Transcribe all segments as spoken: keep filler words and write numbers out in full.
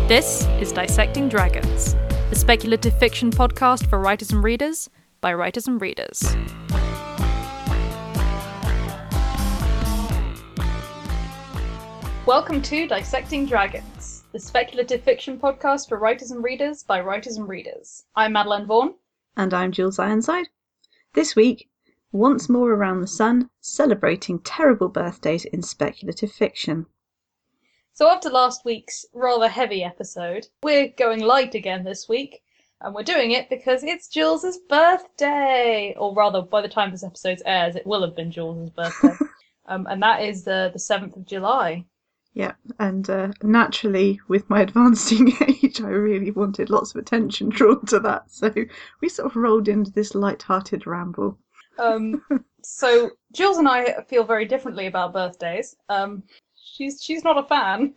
This is Dissecting Dragons, the speculative fiction podcast for writers and readers, by writers and readers. Welcome to Dissecting Dragons, the speculative fiction podcast for writers and readers, by writers and readers. I'm Madeline Vaughan. And I'm Jules Ironside. This week, once more around the sun, celebrating terrible birthdays in speculative fiction. So after last week's rather heavy episode, we're going light again this week, and we're doing it because it's Jules's birthday! Or rather, by the time this episode airs, it will have been Jules's birthday. um, and that is the, the seventh of July. Yeah, and uh, naturally, with my advancing age, I really wanted lots of attention drawn to that, so we sort of rolled into this light-hearted ramble. Um, so, Jules and I feel very differently about birthdays. Um, she's she's not a fan.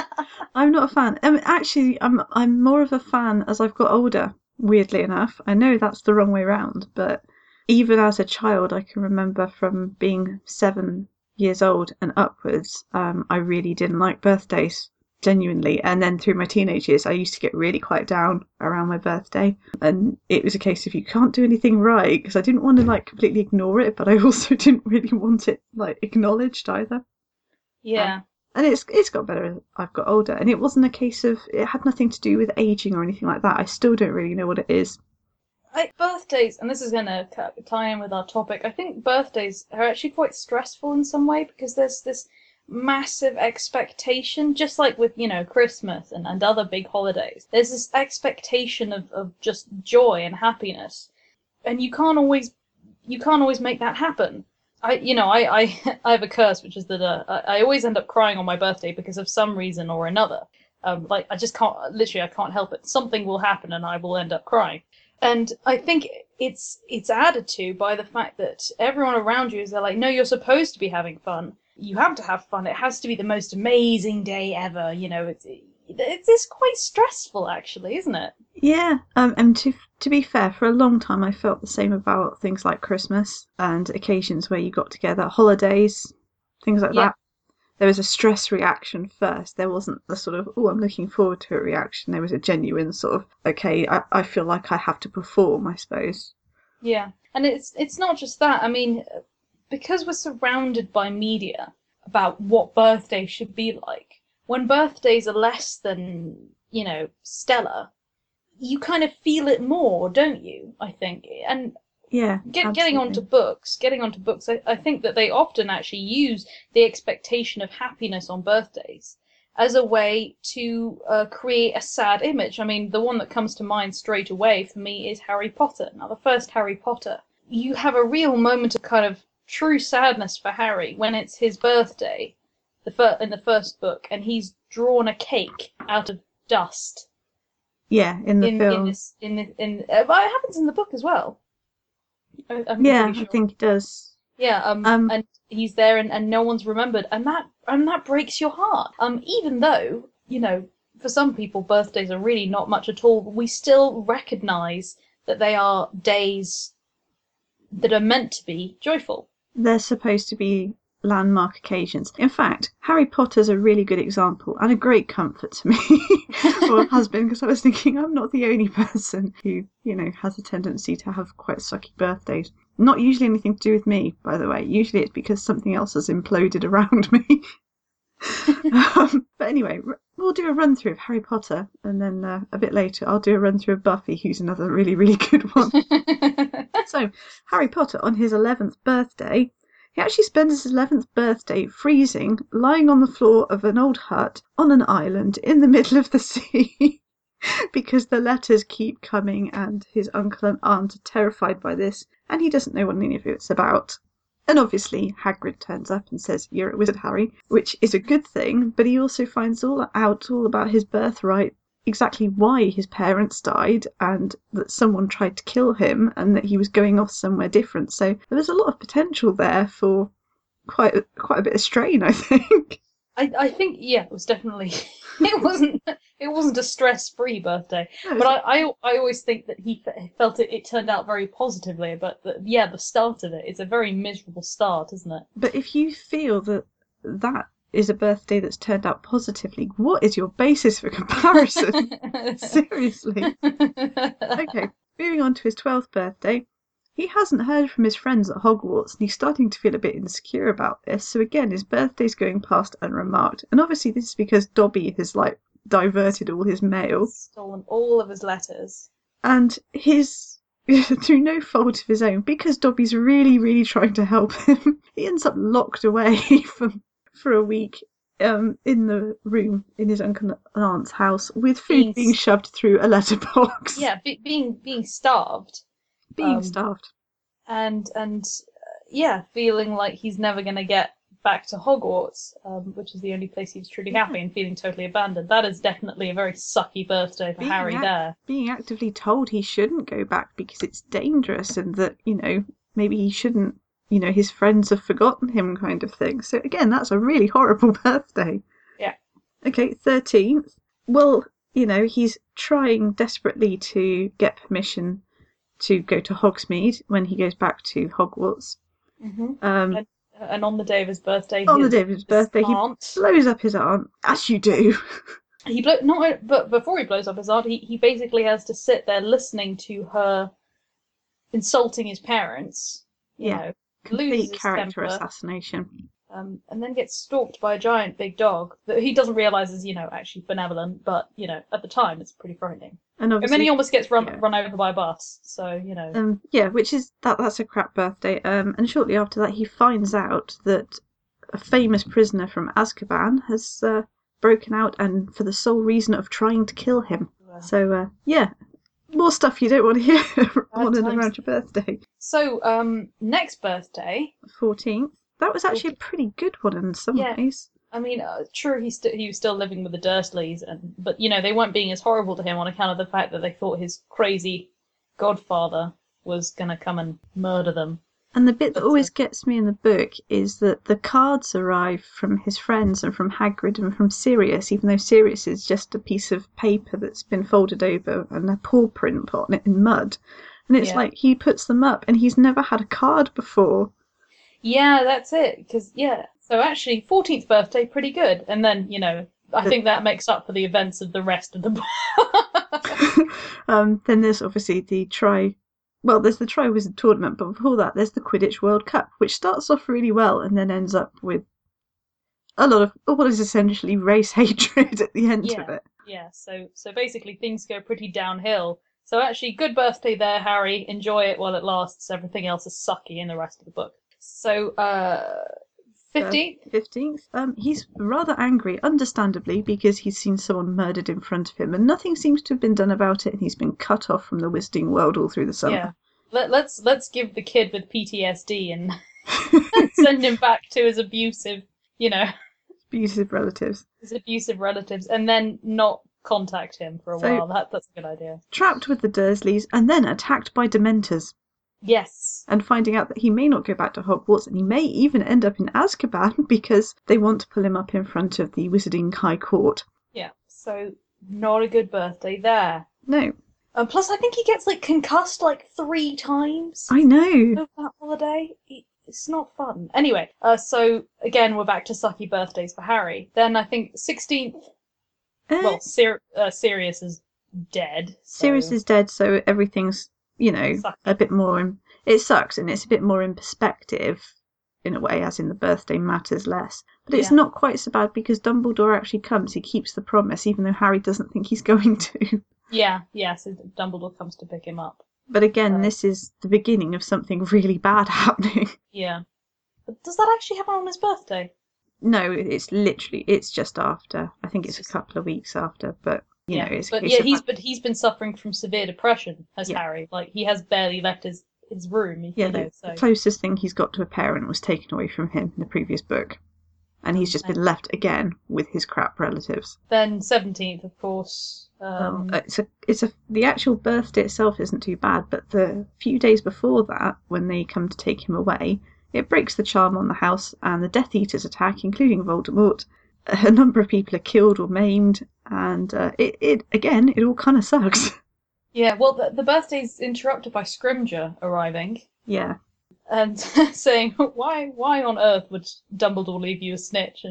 I'm not a fan. I mean, actually, I'm I'm more of a fan as I've got older, weirdly enough. I know that's the wrong way round, but even as a child, I can remember from being seven years old and upwards, um, I really didn't like birthdays, genuinely. And then through my teenage years, I used to get really quite down around my birthday. And it was a case of you can't do anything right, because I didn't want to like completely ignore it, but I also didn't really want it like acknowledged either. Yeah. Um, and it's it's got better as I've got older. And it wasn't a case of, it had nothing to do with aging or anything like that. I still don't really know what it is. I, birthdays, and this is going to tie in with our topic, I think birthdays are actually quite stressful in some way, because there's this massive expectation, just like with, you know, Christmas and, and other big holidays. There's this expectation of, of just joy and happiness, and you can't always you can't always make that happen. I, you know, I, I, I have a curse, which is that uh, I, I always end up crying on my birthday because of some reason or another. Um, like, I just can't, literally, I can't help it. Something will happen and I will end up crying. And I think it's it's added to by the fact that everyone around you is they're like, no, you're supposed to be having fun. You have to have fun. It has to be the most amazing day ever. You know, it's it's, it's quite stressful, actually, isn't it? Yeah, um, and to to be fair, for a long time I felt the same about things like Christmas and occasions where you got together, holidays, things like Yeah. that. There was a stress reaction first. There wasn't the sort of, oh, I'm looking forward to a reaction. There was a genuine sort of, okay, I, I feel like I have to perform, I suppose. Yeah, and it's it's not just that. I mean, because we're surrounded by media about what birthdays should be like, when birthdays are less than, you know, stellar, you kind of feel it more, don't you? I think. And Yeah, Get, getting onto books, getting onto books, I, I think that they often actually use the expectation of happiness on birthdays as a way to uh, create a sad image. I mean, the one that comes to mind straight away for me is Harry Potter. Now, the first Harry Potter, you have a real moment of kind of true sadness for Harry when it's his birthday, the fir- in the first book, and he's drawn a cake out of dust. Yeah, in the in, film. In this, in the, in, uh, well, it happens in the book as well. I, I'm Yeah, pretty sure. I think it does. Yeah, um, Um, and he's there, and, and no one's remembered, and that and that breaks your heart. Um, even though, you know, for some people birthdays are really not much at all, we still recognise that they are days that are meant to be joyful. They're supposed to be landmark occasions. In fact, Harry Potter's a really good example and a great comfort to me, or has been, because I was thinking I'm not the only person who, you know, has a tendency to have quite sucky birthdays. Not usually anything to do with me, by the way. Usually it's because something else has imploded around me. um, but anyway, we'll do a run through of Harry Potter, and then uh, a bit later I'll do a run through of Buffy, who's another really, really good one. So, Harry Potter, on his eleventh birthday, he actually spends his eleventh birthday freezing, lying on the floor of an old hut on an island in the middle of the sea, because the letters keep coming and his uncle and aunt are terrified by this, and he doesn't know what any of it's about. And obviously Hagrid turns up and says, "You're a wizard, Harry," which is a good thing, but he also finds all out all about his birthright, exactly why his parents died, and that someone tried to kill him, and that he was going off somewhere different. So there was a lot of potential there for quite a, quite a bit of strain, I think. I, I think, yeah, it was definitely, it wasn't it wasn't a stress-free birthday, No, but I, I, I always think that he fe- felt it, it turned out very positively, but the, yeah, the start of it is a very miserable start, isn't it? But if you feel that that is a birthday that's turned out positively. What is your basis for comparison? Seriously. Okay, moving on to his twelfth birthday. He hasn't heard from his friends at Hogwarts, and he's starting to feel a bit insecure about this. So again, his birthday's going past unremarked. And obviously this is because Dobby has, like, diverted all his mail. Stolen all of his letters. And his, through no fault of his own, because Dobby's really, really trying to help him, he ends up locked away for, for a week um, in the room in his uncle and aunt's house with food being, being shoved through a letterbox. Yeah, be, being being starved. Being um, starved. And, and uh, yeah, feeling like he's never going to get back to Hogwarts, um, which is the only place he was truly happy, yeah. and feeling totally abandoned. That is definitely a very sucky birthday for being Harry act- there. Being actively told he shouldn't go back because it's dangerous and that, you know, maybe he shouldn't, you know, his friends have forgotten him kind of thing. So again, that's a really horrible birthday. Yeah. Okay, thirteenth. Well, you know, he's trying desperately to get permission to go to Hogsmeade when he goes back to Hogwarts. Mm-hmm. Um, and, and on the day of his birthday, on his, the day of his birthday, aunt, he blows up his aunt, as you do. He blow not, but before he blows up his aunt, he, he basically has to sit there listening to her insulting his parents. You yeah, know, complete character temper, assassination. Um, and then gets stalked by a giant big dog that he doesn't realise is, you know, actually benevolent, but, you know, at the time it's pretty frightening. And, and then he almost gets run yeah. run over by a bus, so, you know. Um, yeah, which is, that that's a crap birthday. Um, and shortly after that he finds out that a famous prisoner from Azkaban has uh, broken out, and for the sole reason of trying to kill him. Yeah. So, uh, yeah, more stuff you don't want to hear on and around your birthday. So, um, next birthday. fourteenth. That was actually a pretty good one in some yeah. ways. I mean, uh, true, he, st- he was still living with the Dursleys, and but, you know, they weren't being as horrible to him on account of the fact that they thought his crazy godfather was going to come and murder them. And the bit that always gets me in the book is that the cards arrive from his friends and from Hagrid and from Sirius, even though Sirius is just a piece of paper that's been folded over and a paw print put on it in mud. And it's yeah. like he puts them up and he's never had a card before. Yeah, that's it. Because, yeah. So actually, fourteenth birthday, pretty good. And then, you know, I the, think that makes up for the events of the rest of the book. um, then there's obviously the tri... Well, there's the Triwizard Tournament, but before that, there's the Quidditch World Cup, which starts off really well and then ends up with a lot of what is essentially race hatred at the end yeah, of it. Yeah, so so basically things go pretty downhill. So actually, good birthday there, Harry. Enjoy it while it lasts. Everything else is sucky in the rest of the book. So, uh, fifteenth? Uh, fifteenth. Um, he's rather angry, understandably, because he's seen someone murdered in front of him, and nothing seems to have been done about it, and he's been cut off from the Wizarding World all through the summer. Yeah. Let, let's let's give the kid with P T S D and send him back to his abusive, you know... Abusive relatives. His abusive relatives, and then not contact him for a so, while. That That's a good idea. Trapped with the Dursleys, and then attacked by Dementors. Yes. And finding out that he may not go back to Hogwarts, and he may even end up in Azkaban because they want to pull him up in front of the Wizarding High Court. Yeah, so not a good birthday there. No. And plus, I think he gets, like, concussed, like, three times. I know. Over that holiday. It's not fun. Anyway, uh, so, again, we're back to sucky birthdays for Harry. Then I think sixteenth... Uh, well, Sir- uh, Sirius is dead. So. Sirius is dead, so everything's... you know, sucky. A bit more in, it sucks, and it's a bit more in perspective in a way, as in the birthday matters less, but it's yeah. not quite so bad because Dumbledore actually comes. He keeps the promise even though Harry doesn't think he's going to. Yeah, yeah, so Dumbledore comes to pick him up. But again, right. This is the beginning of something really bad happening. Yeah. But does that actually happen on his birthday? No, it's literally, it's just after. I think it's, it's a couple of weeks after, but you yeah, know, it's but yeah, he's but he's been suffering from severe depression, has yeah. Harry. Like he has barely left his, his room. Yeah, you know, the, so. the closest thing he's got to a parent was taken away from him in the previous book, and he's just been left again with his crap relatives. Then seventeenth, of course. Um... Well, it's a it's a the actual birthday itself isn't too bad, but the few days before that, when they come to take him away, it breaks the charm on the house, and the Death Eaters attack, including Voldemort. A number of people are killed or maimed, and uh, it, it again, it all kind of sucks. Yeah, well, the, the birthday's interrupted by Scrimgeour arriving. Yeah. And saying, why why on earth would Dumbledore leave you a snitch? And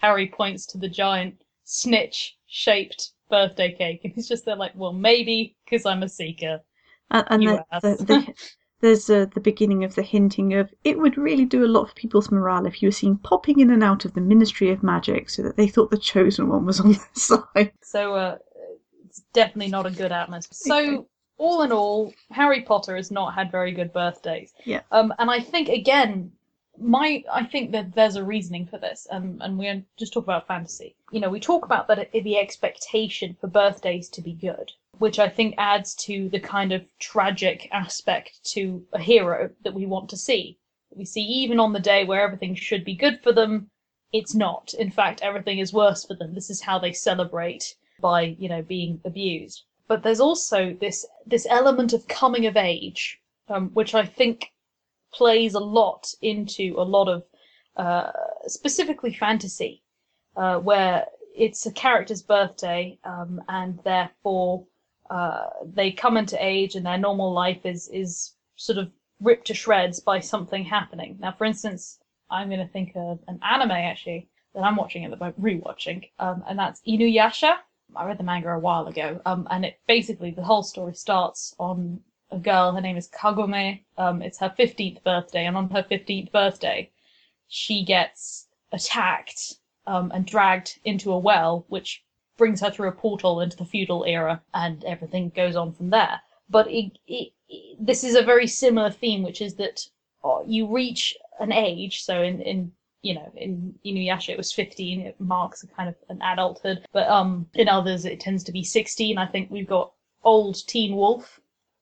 Harry points to the giant snitch-shaped birthday cake, and he's just there like, well, maybe because I'm a seeker. And, and You the, asked. the, the, there's uh, the beginning of the hinting of it would really do a lot for people's morale if you were seen popping in and out of the Ministry of Magic so that they thought the chosen one was on their side. So uh, it's definitely not a good atmosphere. So Okay. all in all, Harry Potter has not had very good birthdays. Yeah. Um, and I think again, my I think that there's a reasoning for this, and and we're just talk about fantasy. You know, we talk about that the expectation for birthdays to be good, which I think adds to the kind of tragic aspect to a hero that we want to see. We see even on the day where everything should be good for them, it's not. In fact, everything is worse for them. This is how they celebrate by, you know, being abused. But there's also this this element of coming of age, um, which I think plays a lot into a lot of uh, specifically fantasy, uh, where it's a character's birthday, um, and therefore uh, they come into age and their normal life is is sort of ripped to shreds by something happening. Now, for instance, I'm going to think of an anime actually that I'm watching at the moment, rewatching, um, and that's Inuyasha. I read the manga a while ago, um, and it basically the whole story starts on a girl. Her name is Kagome. Um, it's her fifteenth birthday, and on her fifteenth birthday, she gets attacked um, and dragged into a well, which brings her through a portal into the feudal era, and everything goes on from there. But it, it, it, this is a very similar theme, which is that uh, you reach an age. So in, in you know, in Inuyasha it was fifteen. It marks a kind of an adulthood. But um, in others it tends to be sixteen. I think we've got old teen wolf.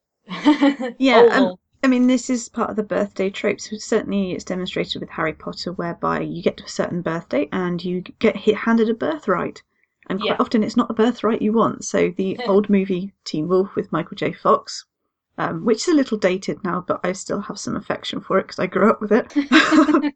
Yeah, Old, um, old. I mean, this is part of the birthday tropes. Certainly, it's demonstrated with Harry Potter, whereby you get to a certain birthday and you get hit handed a birthright. And quite Yeah. often it's not the birthright you want. So the old movie Teen Wolf with Michael J. Fox, um, which is a little dated now, but I still have some affection for it because I grew up with it.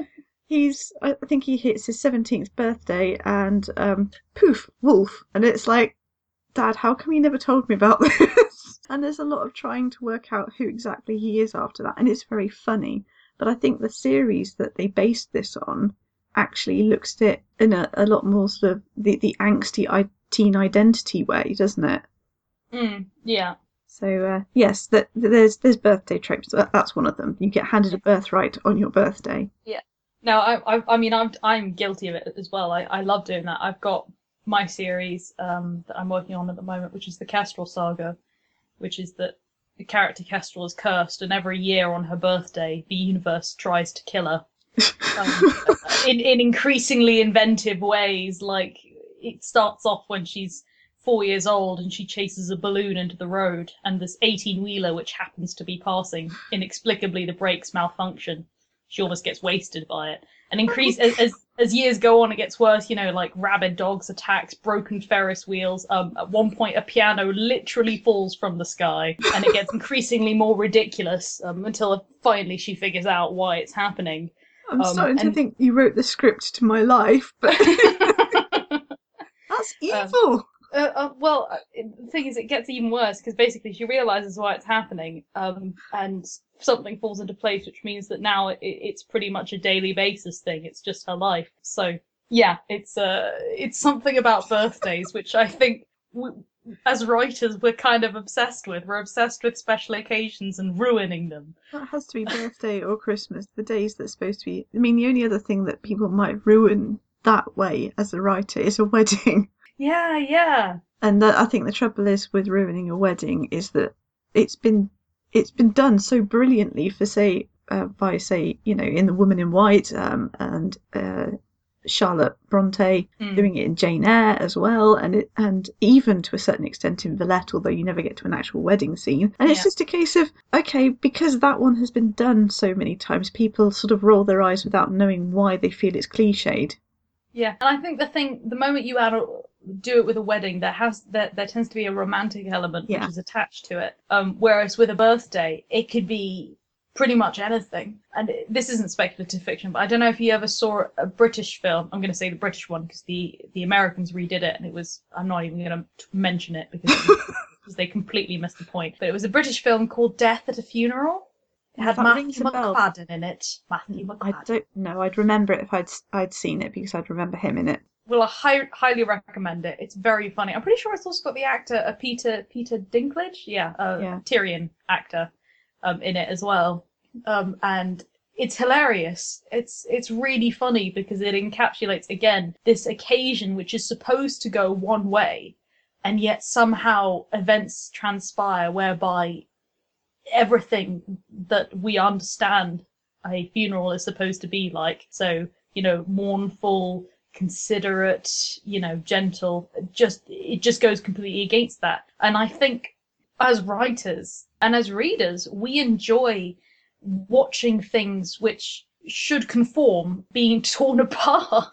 He's, I think he hits his seventeenth birthday and um, poof, wolf. And it's like, Dad, how come you never told me about this? And there's a lot of trying to work out who exactly he is after that. And it's very funny. But I think the series that they based this on actually looks at it in a, a lot more sort of the, the angsty teen identity way, doesn't it? Mm, yeah. So, uh, yes, that, there's there's birthday tropes. That, that's one of them. You get handed a birthright on your birthday. Yeah. No, I, I, I mean, I'm, I'm guilty of it as well. I, I love doing that. I've got my series um, that I'm working on at the moment, which is the Kestrel Saga, which is that the character Kestrel is cursed, and every year on her birthday, the universe tries to kill her um, in in increasingly inventive ways. Like it starts off when she's four years old and she chases a balloon into the road, and this eighteen wheeler which happens to be passing, inexplicably the brakes malfunction. She almost gets wasted by it. And increase as, as as years go on, it gets worse. You know, like rabid dogs attacks, broken Ferris wheels. Um, at one point, a piano literally falls from the sky, and it gets increasingly more ridiculous um, until finally she figures out why it's happening. I'm Um, starting and- to think you wrote the script to my life, but that's evil. Uh, uh, well, uh, the thing is, it gets even worse because basically she realizes why it's happening, um, and something falls into place, which means that now it, it's pretty much a daily basis thing. It's just her life. So yeah, it's uh, it's something about birthdays, which I think we, as writers we're kind of obsessed with. We're obsessed with special occasions and ruining them. That has to be birthday or Christmas, the days that's supposed to be. I mean, the only other thing that people might ruin that way as a writer is a wedding. Yeah, yeah. And uh, I think the trouble is with ruining a wedding is that it's been it's been done so brilliantly for say uh, by say you know in The Woman in White um, and uh, Charlotte Bronte Mm. doing it in Jane Eyre as well, and it and even to a certain extent in Villette, although you never get to an actual wedding scene. And it's Yeah. just a case of okay, because that one has been done so many times, people sort of roll their eyes without knowing why they feel it's cliched. Yeah, and I think the thing, the moment you add a, do it with a wedding, there has there, there tends to be a romantic element Yeah. which is attached to it. Um, whereas with a birthday, it could be pretty much anything. And it- this isn't speculative fiction, but I don't know if you ever saw a British film. I'm going to say the British one because the the Americans redid it, and it was. I'm not even going to mention it because, because they completely missed the point. But it was a British film called Death at a Funeral. It had That rings Matthew a bell. McFadden in it. Matthew I McFadden. don't know. I'd remember it if I'd I'd seen it because I'd remember him in it. Well, I hi- highly recommend it. It's very funny. I'm pretty sure it's also got the actor uh, Peter Peter Dinklage, yeah, uh, Yeah. Tyrion actor, um, in it as well. Um, and it's hilarious. It's it's really funny because it encapsulates again this occasion which is supposed to go one way, and yet somehow events transpire whereby everything that we understand a funeral is supposed to be like. So, you know, mournful, considerate, you know, gentle, just it just goes completely against that. And I think as writers and as readers, we enjoy watching things which should conform being torn apart.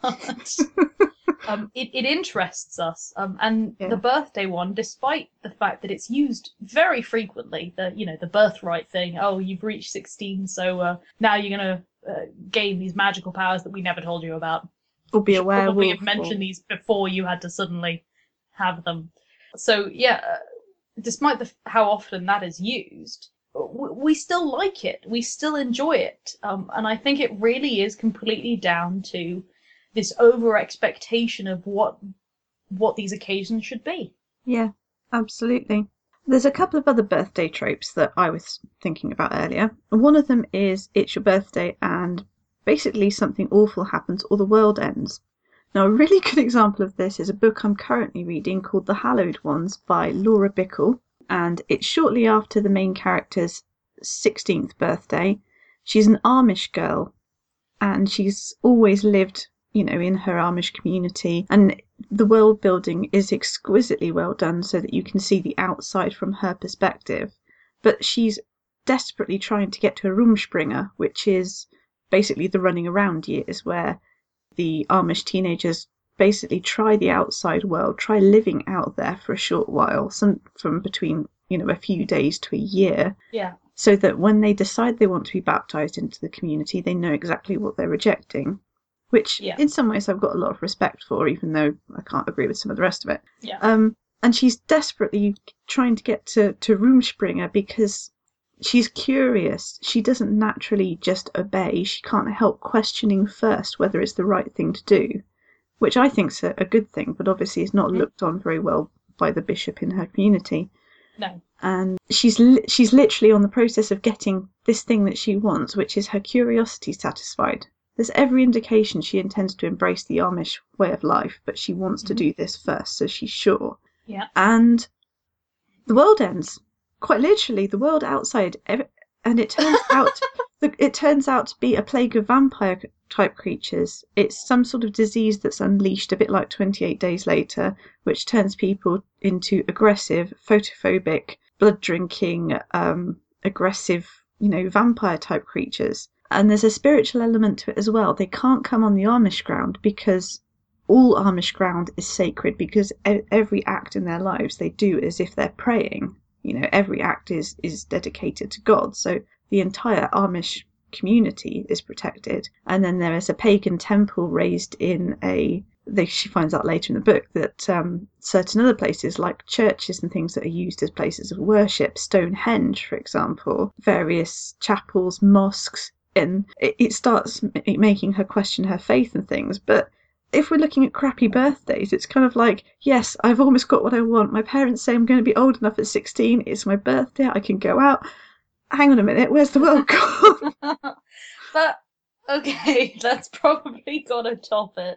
Um, it, it interests us, um, and Yeah. the birthday one, despite the fact that it's used very frequently, the you know the birthright thing. Oh, you've reached sixteen, so uh, now you're gonna uh, gain these magical powers that we never told you about. Or be You a should probably werewolf. have mentioned or- these before you had to suddenly have them. So yeah, uh, despite the, how often that is used, w- we still like it. We still enjoy it, um, and I think it really is completely down to this over expectation of what what these occasions should be. Yeah, absolutely. There's a couple of other birthday tropes that I was thinking about earlier. One of them is it's your birthday and basically something awful happens or the world ends. Now, a really good example of this is a book I'm currently reading called The Hallowed Ones by Laura Bickle, and it's shortly after the main character's sixteenth birthday. She's an Amish girl, and she's always lived, you know, in her Amish community, and the world building is exquisitely well done so that you can see the outside from her perspective. But she's desperately trying to get to a Rumspringa, which is basically the running around years where the Amish teenagers basically try the outside world, try living out there for a short while, some from between, you know, a few days to a year. Yeah. So that when they decide they want to be baptized into the community, they know exactly what they're rejecting, which Yeah. in some ways I've got a lot of respect for, even though I can't agree with some of the rest of it. Yeah. Um, and she's desperately trying to get to, to Rumspringa because she's curious. She doesn't naturally just obey. She can't help questioning first whether it's the right thing to do, which I think's a, a good thing, but obviously is not Mhm. looked on very well by the bishop in her community. No. And she's li- she's literally on the process of getting this thing that she wants, which is her curiosity satisfied. There's every indication she intends to embrace the Amish way of life, but she wants to Mhm. do this first, so she's sure. Yeah. And the world ends. Quite literally, the world outside, ev- and it turns out it turns out to be a plague of vampire type creatures. It's some sort of disease that's unleashed, a bit like twenty-eight Days Later, which turns people into aggressive, photophobic, blood drinking, um, aggressive, you know, vampire type creatures. And there's a spiritual element to it as well. They can't come on the Amish ground because all Amish ground is sacred, because e- every act in their lives they do as if they're praying. You know, every act is, is dedicated to God. So the entire Amish community is protected. And then there is a pagan temple raised in a... They, she finds out later in the book that um, certain other places, like churches and things that are used as places of worship, Stonehenge, for example, various chapels, mosques, and it, it starts m- making her question her faith and things. But if we're looking at crappy birthdays, it's kind of like, yes, I've almost got what I want. My parents say I'm going to be old enough at sixteen. It's my birthday. I can go out. Hang on a minute. Where's the world gone? But okay, that's probably gotta top it.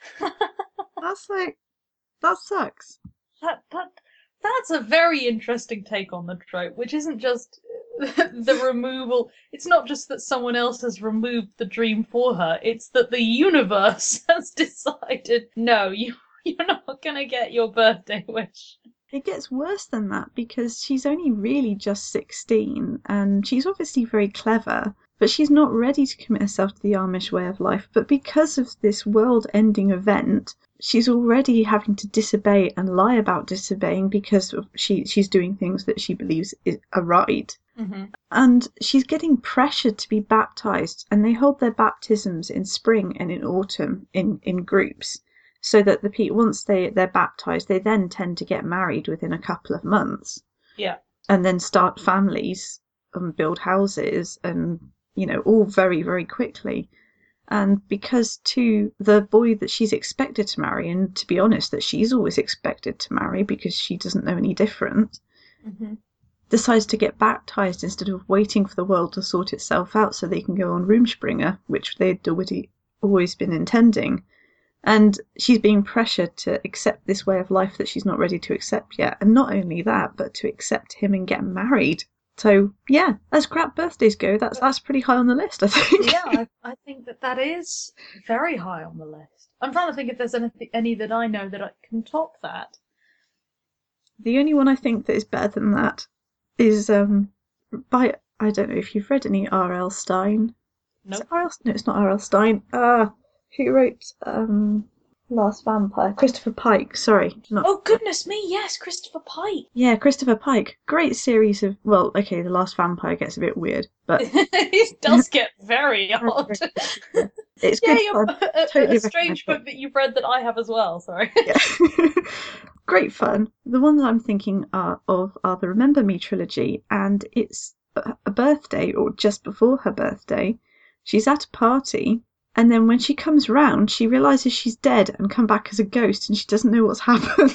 That's like, that sucks. that that that's a very interesting take on the trope, which isn't just the removal. It's not just that someone else has removed the dream for her. It's that the universe has decided, no, you you're not gonna get your birthday wish. It gets worse than that because she's only really just sixteen and she's obviously very clever, but she's not ready to commit herself to the Amish way of life. But because of this world-ending event, she's already having to disobey and lie about disobeying because of she she's doing things that she believes is, are right. Mm-hmm. And she's getting pressured to be baptized, and they hold their baptisms in spring and in autumn in, in groups. So that the people, once they, they're baptized, they then tend to get married within a couple of months. Yeah. And then start families and build houses and, you know, all very, very quickly. And because to the boy that she's expected to marry, and to be honest, that she's always expected to marry because she doesn't know any different, Mm-hmm. decides to get baptised instead of waiting for the world to sort itself out so they can go on Rumspringa, which they'd already always been intending. And she's being pressured to accept this way of life that she's not ready to accept yet. And not only that, but to accept him and get married. So, yeah, as crap birthdays go, that's that's pretty high on the list, I think. Yeah, I, I think that that is very high on the list. I'm trying to think if there's any, any that I know that I can top that. The only one I think that is better than that is um by, I don't know if you've read any R L. Stein. Nope. R L No, it's not R L. Stein. Ah, who wrote um Last Vampire? Christopher Pike, sorry. Not... Oh, goodness me, yes, Christopher Pike. Yeah, Christopher Pike. Great series of, well, okay, The Last Vampire gets a bit weird, but... It does get very odd. It's yeah, good fun. A, Totally a strange book it. that you've read that I have as well, sorry. Yeah. Great fun. The ones I'm thinking are, of are the Remember Me trilogy, and it's a birthday, or just before her birthday. She's at a party, and then when she comes round, she realises she's dead and come back as a ghost, and she doesn't know what's happened.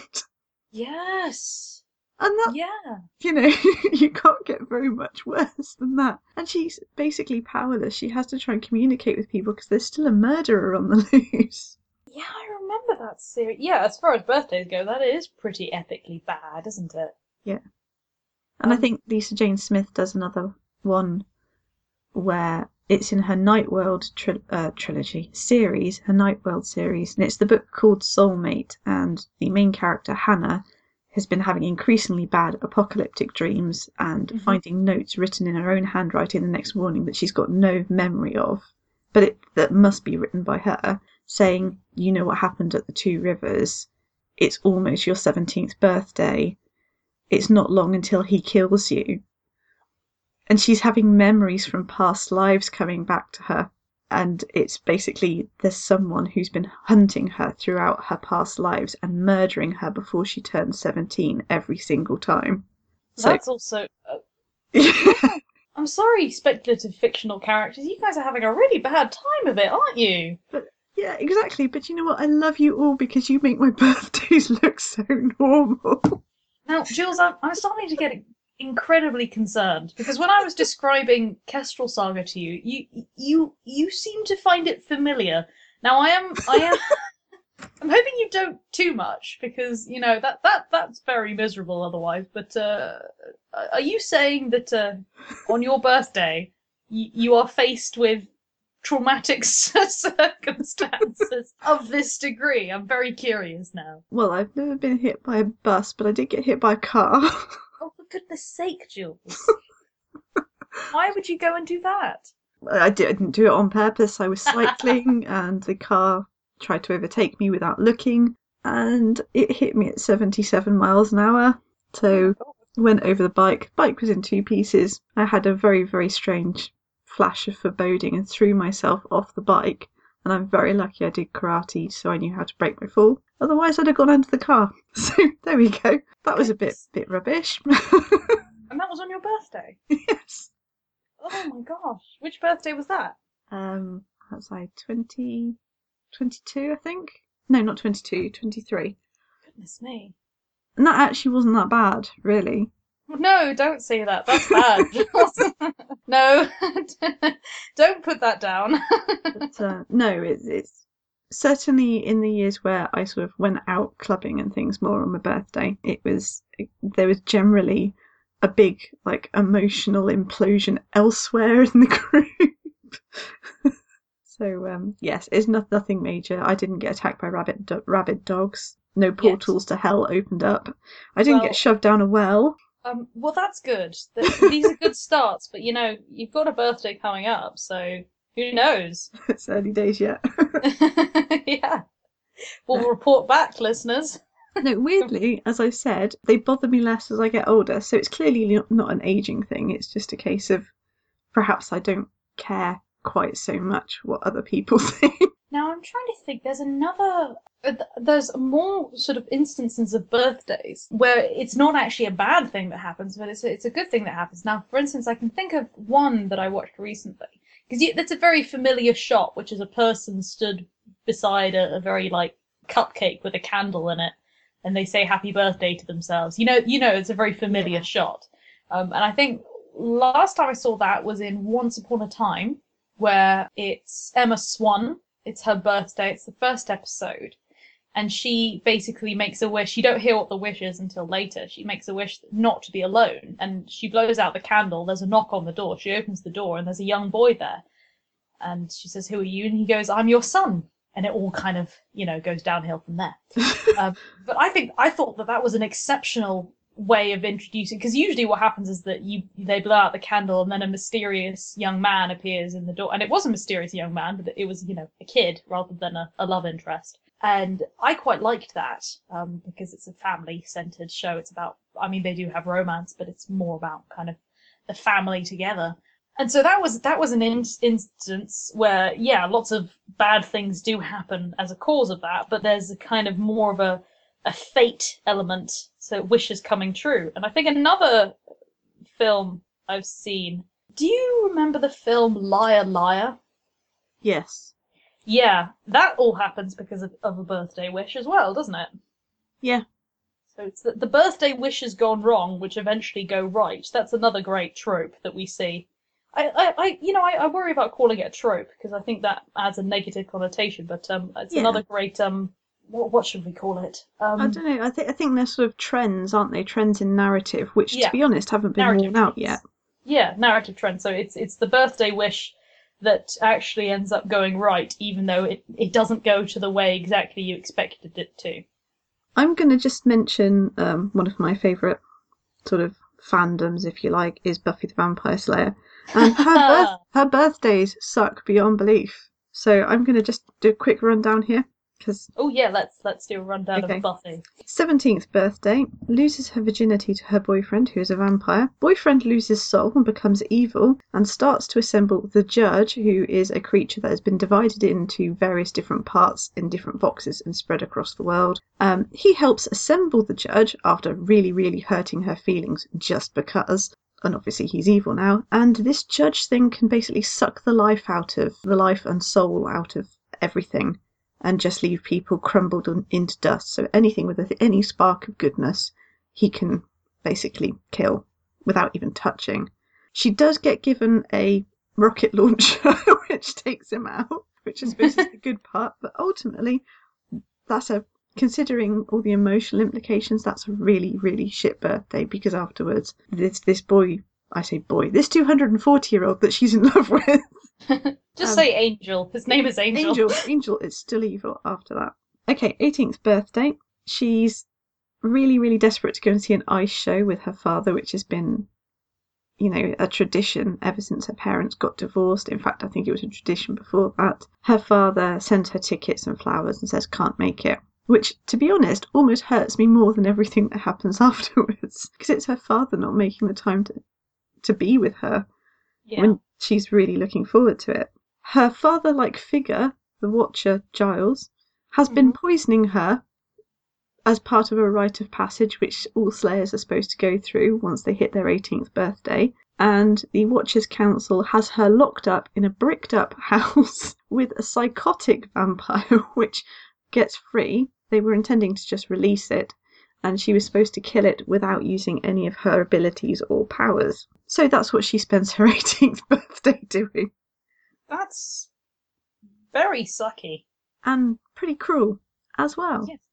Yes. And that, yeah. you know, you can't get very much worse than that. And she's basically powerless. She has to try and communicate with people because there's still a murderer on the loose. Yeah, I remember that series. Yeah, as far as birthdays go, that is pretty epically bad, isn't it? Yeah. And um, I think Lisa Jane Smith does another one where it's in her Nightworld tri- uh, trilogy series, her Nightworld series, and it's the book called Soulmate, and the main character, Hannah, has been having increasingly bad apocalyptic dreams and mm-hmm. finding notes written in her own handwriting the next morning that she's got no memory of, but it, that must be written by her, saying, you know what happened at the Two Rivers, it's almost your seventeenth birthday, it's not long until he kills you. And she's having memories from past lives coming back to her. And it's basically there's someone who's been hunting her throughout her past lives and murdering her before she turns seventeen every single time. So, that's also... Uh, I'm sorry, speculative fictional characters. You guys are having a really bad time of it, aren't you? But, yeah, exactly. But you know what? I love you all because you make my birthdays look so normal. Now, Jules, I'm, I'm starting to get incredibly concerned because when I was describing Kestrel Saga to you, you you you seem to find it familiar. Now I am I am I'm hoping you don't too much because you know that that that's very miserable otherwise. But uh, are you saying that uh, on your birthday you, you are faced with traumatic circumstances of this degree? I'm very curious now. Well, I've never been hit by a bus, but I did get hit by a car. Oh, for goodness sake, Jules. Why would you go and do that? I didn't do it on purpose. I was cycling and the car tried to overtake me without looking and it hit me at seventy-seven miles an hour. So oh went over the bike. Bike was in two pieces. I had a very, very strange flash of foreboding and threw myself off the bike. And I'm very lucky I did karate, so I knew how to break my fall. Otherwise, I'd have gone under the car. So there we go. That was a bit bit rubbish. And that was on your birthday? Yes. Oh my gosh. Which birthday was that? Um, was I twenty, twenty-two, I think? No, not twenty-two, twenty-three. Goodness me. And that actually wasn't that bad, really. No, don't say that. That's bad. No, don't put that down. But, uh, no, it, it's certainly in the years where I sort of went out clubbing and things more on my birthday. It was it, there was generally a big like emotional implosion elsewhere in the group. So um, yes, it's not nothing major. I didn't get attacked by rabbit do- rabid dogs. No portals Yet. to hell opened up. I didn't well, get shoved down a well. Um, well, that's good. These are good starts, but you know, you've got a birthday coming up, so who knows? It's early days yet. Yeah. We'll report back, listeners. No, weirdly, as I said, they bother me less as I get older, so it's clearly not an aging thing. It's just a case of perhaps I don't care quite so much what other people think. Now I'm trying to think. There's another. uh, th- There's more sort of instances of birthdays where it's not actually a bad thing that happens, but it's a, it's a good thing that happens. Now, for instance, I can think of one that I watched recently because that's a very familiar shot, which is a person stood beside a, a very like cupcake with a candle in it, and they say happy birthday to themselves. You know, you know, it's a very familiar Yeah. shot. Um, and I think last time I saw that was in Once Upon a Time, where it's Emma Swan. It's her birthday. It's the first episode, and she basically makes a wish. You don't hear what the wish is until later. She makes a wish not to be alone, and she blows out the candle. There's a knock on the door. She opens the door, and there's a young boy there. And she says, "Who are you?" And he goes, "I'm your son." And it all kind of, you know, goes downhill from there. Um, but I think I thought that that was an exceptional way of introducing, because usually what happens is that you they blow out the candle and then a mysterious young man appears in the door, and it was a mysterious young man, but it was, you know, a kid rather than a, a love interest. And I quite liked that um, because it's a family-centered show. It's about, I mean, they do have romance, but it's more about kind of the family together. And so that was that was an in- instance where, yeah, lots of bad things do happen as a cause of that, but there's a kind of more of a a fate element, so wishes coming true. And I think another film I've seen. Do you remember the film Liar Liar? Yes. Yeah, that all happens because of, of a birthday wish as well, doesn't it? Yeah. So it's the, the birthday wish has gone wrong, which eventually go right. That's another great trope that we see. I, I, I you know, I, I worry about calling it a trope because I think that adds a negative connotation. But um, it's Yeah. another great um, what, what should we call it? Um, I don't know. I think I think they're sort of trends, aren't they? Trends in narrative, which, yeah, to be honest, haven't been narrative worn out trends. yet. Yeah, narrative trends. So it's it's the birthday wish that actually ends up going right, even though it, it doesn't go to the way exactly you expected it to. I'm going to just mention um, one of my favourite sort of fandoms, if you like, is Buffy the Vampire Slayer, and her birth her birthdays suck beyond belief. So I'm going to just do a quick rundown here because Oh yeah, let's let's do a rundown Okay. of Buffy. seventeenth birthday, loses her virginity to her boyfriend, who is a vampire. Boyfriend loses soul and becomes evil and starts to assemble the Judge, who is a creature that has been divided into various different parts in different boxes and spread across the world. Um, he helps assemble the Judge after really, really hurting her feelings just because. And obviously he's evil now. And this Judge thing can basically suck the life out of, the life and soul out of everything, and just leave people crumbled into dust. So anything with any spark of goodness, he can basically kill without even touching. She does get given a rocket launcher, which takes him out, which is supposed to be the good part. But ultimately, that's a considering all the emotional implications, that's a really, really shit birthday, because afterwards, this this boy, I say boy, this two hundred forty year old that she's in love with. Just Um, say Angel. His name is Angel. Angel, Angel is still evil after that. Okay, eighteenth birthday. She's really, really desperate to go and see an ice show with her father, which has been, you know, a tradition ever since her parents got divorced. In fact, I think it was a tradition before that. Her father sends her tickets and flowers and says can't make it, which, to be honest, almost hurts me more than everything that happens afterwards, because it's her father not making the time to, to be with her Yeah. when she's really looking forward to it. Her father-like figure, the Watcher Giles, has Mm-hmm. been poisoning her as part of a rite of passage which all Slayers are supposed to go through once they hit their eighteenth birthday. And the Watchers Council has her locked up in a bricked-up house with a psychotic vampire which gets free. They were intending to just release it, and she was supposed to kill it without using any of her abilities or powers. So that's what she spends her eighteenth birthday doing. That's very sucky. And pretty cruel as well. Yes.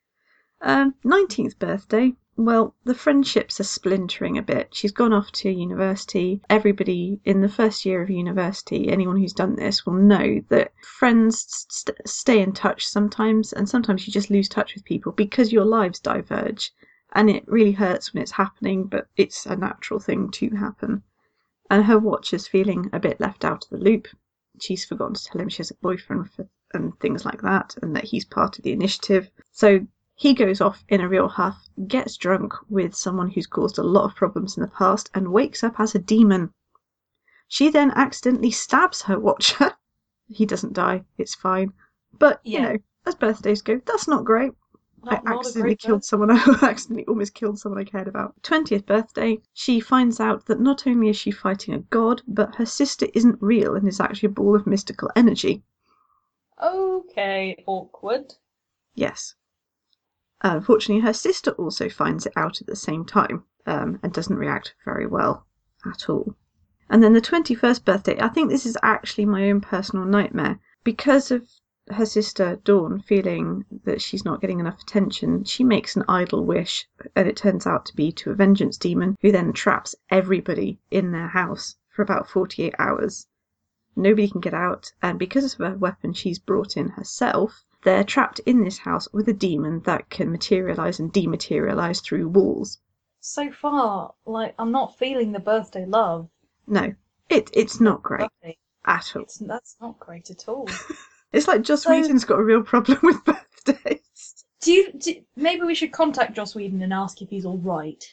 Um, nineteenth birthday. Well, the friendships are splintering a bit. She's gone off to university. Everybody in the first year of university, anyone who's done this will know that friends st- stay in touch sometimes, and sometimes you just lose touch with people because your lives diverge. And it really hurts when it's happening, but it's a natural thing to happen. And her Watcher's feeling a bit left out of the loop. She's forgotten to tell him she has a boyfriend for, and things like that, and that he's part of the initiative. So he goes off in a real huff, gets drunk with someone who's caused a lot of problems in the past, and wakes up as a demon. She then accidentally stabs her Watcher. He doesn't die, it's fine. But, you Yeah. know, as birthdays go, that's not great. Not, I not a accidentally great killed birthday. someone. I accidentally almost killed someone I cared about. twentieth birthday, she finds out that not only is she fighting a god, but her sister isn't real and is actually a ball of mystical energy. Okay, awkward. Yes. Uh, unfortunately, her sister also finds it out at the same time um, and doesn't react very well at all. And then the twenty-first birthday, I think this is actually my own personal nightmare. Because of her sister Dawn feeling that she's not getting enough attention, she makes an idle wish, and it turns out to be to a vengeance demon, who then traps everybody in their house for about forty-eight hours. Nobody can get out, and because of her weapon she's brought in herself, they're trapped in this house with a demon that can materialise and dematerialise through walls. So far, like, I'm not feeling the birthday love. No, it it's not great Birthday. at all. It's that's not great at all. It's like Joss So- Whedon's got a real problem with birthdays. Do you? Do, maybe we should contact Joss Whedon and ask if he's all right.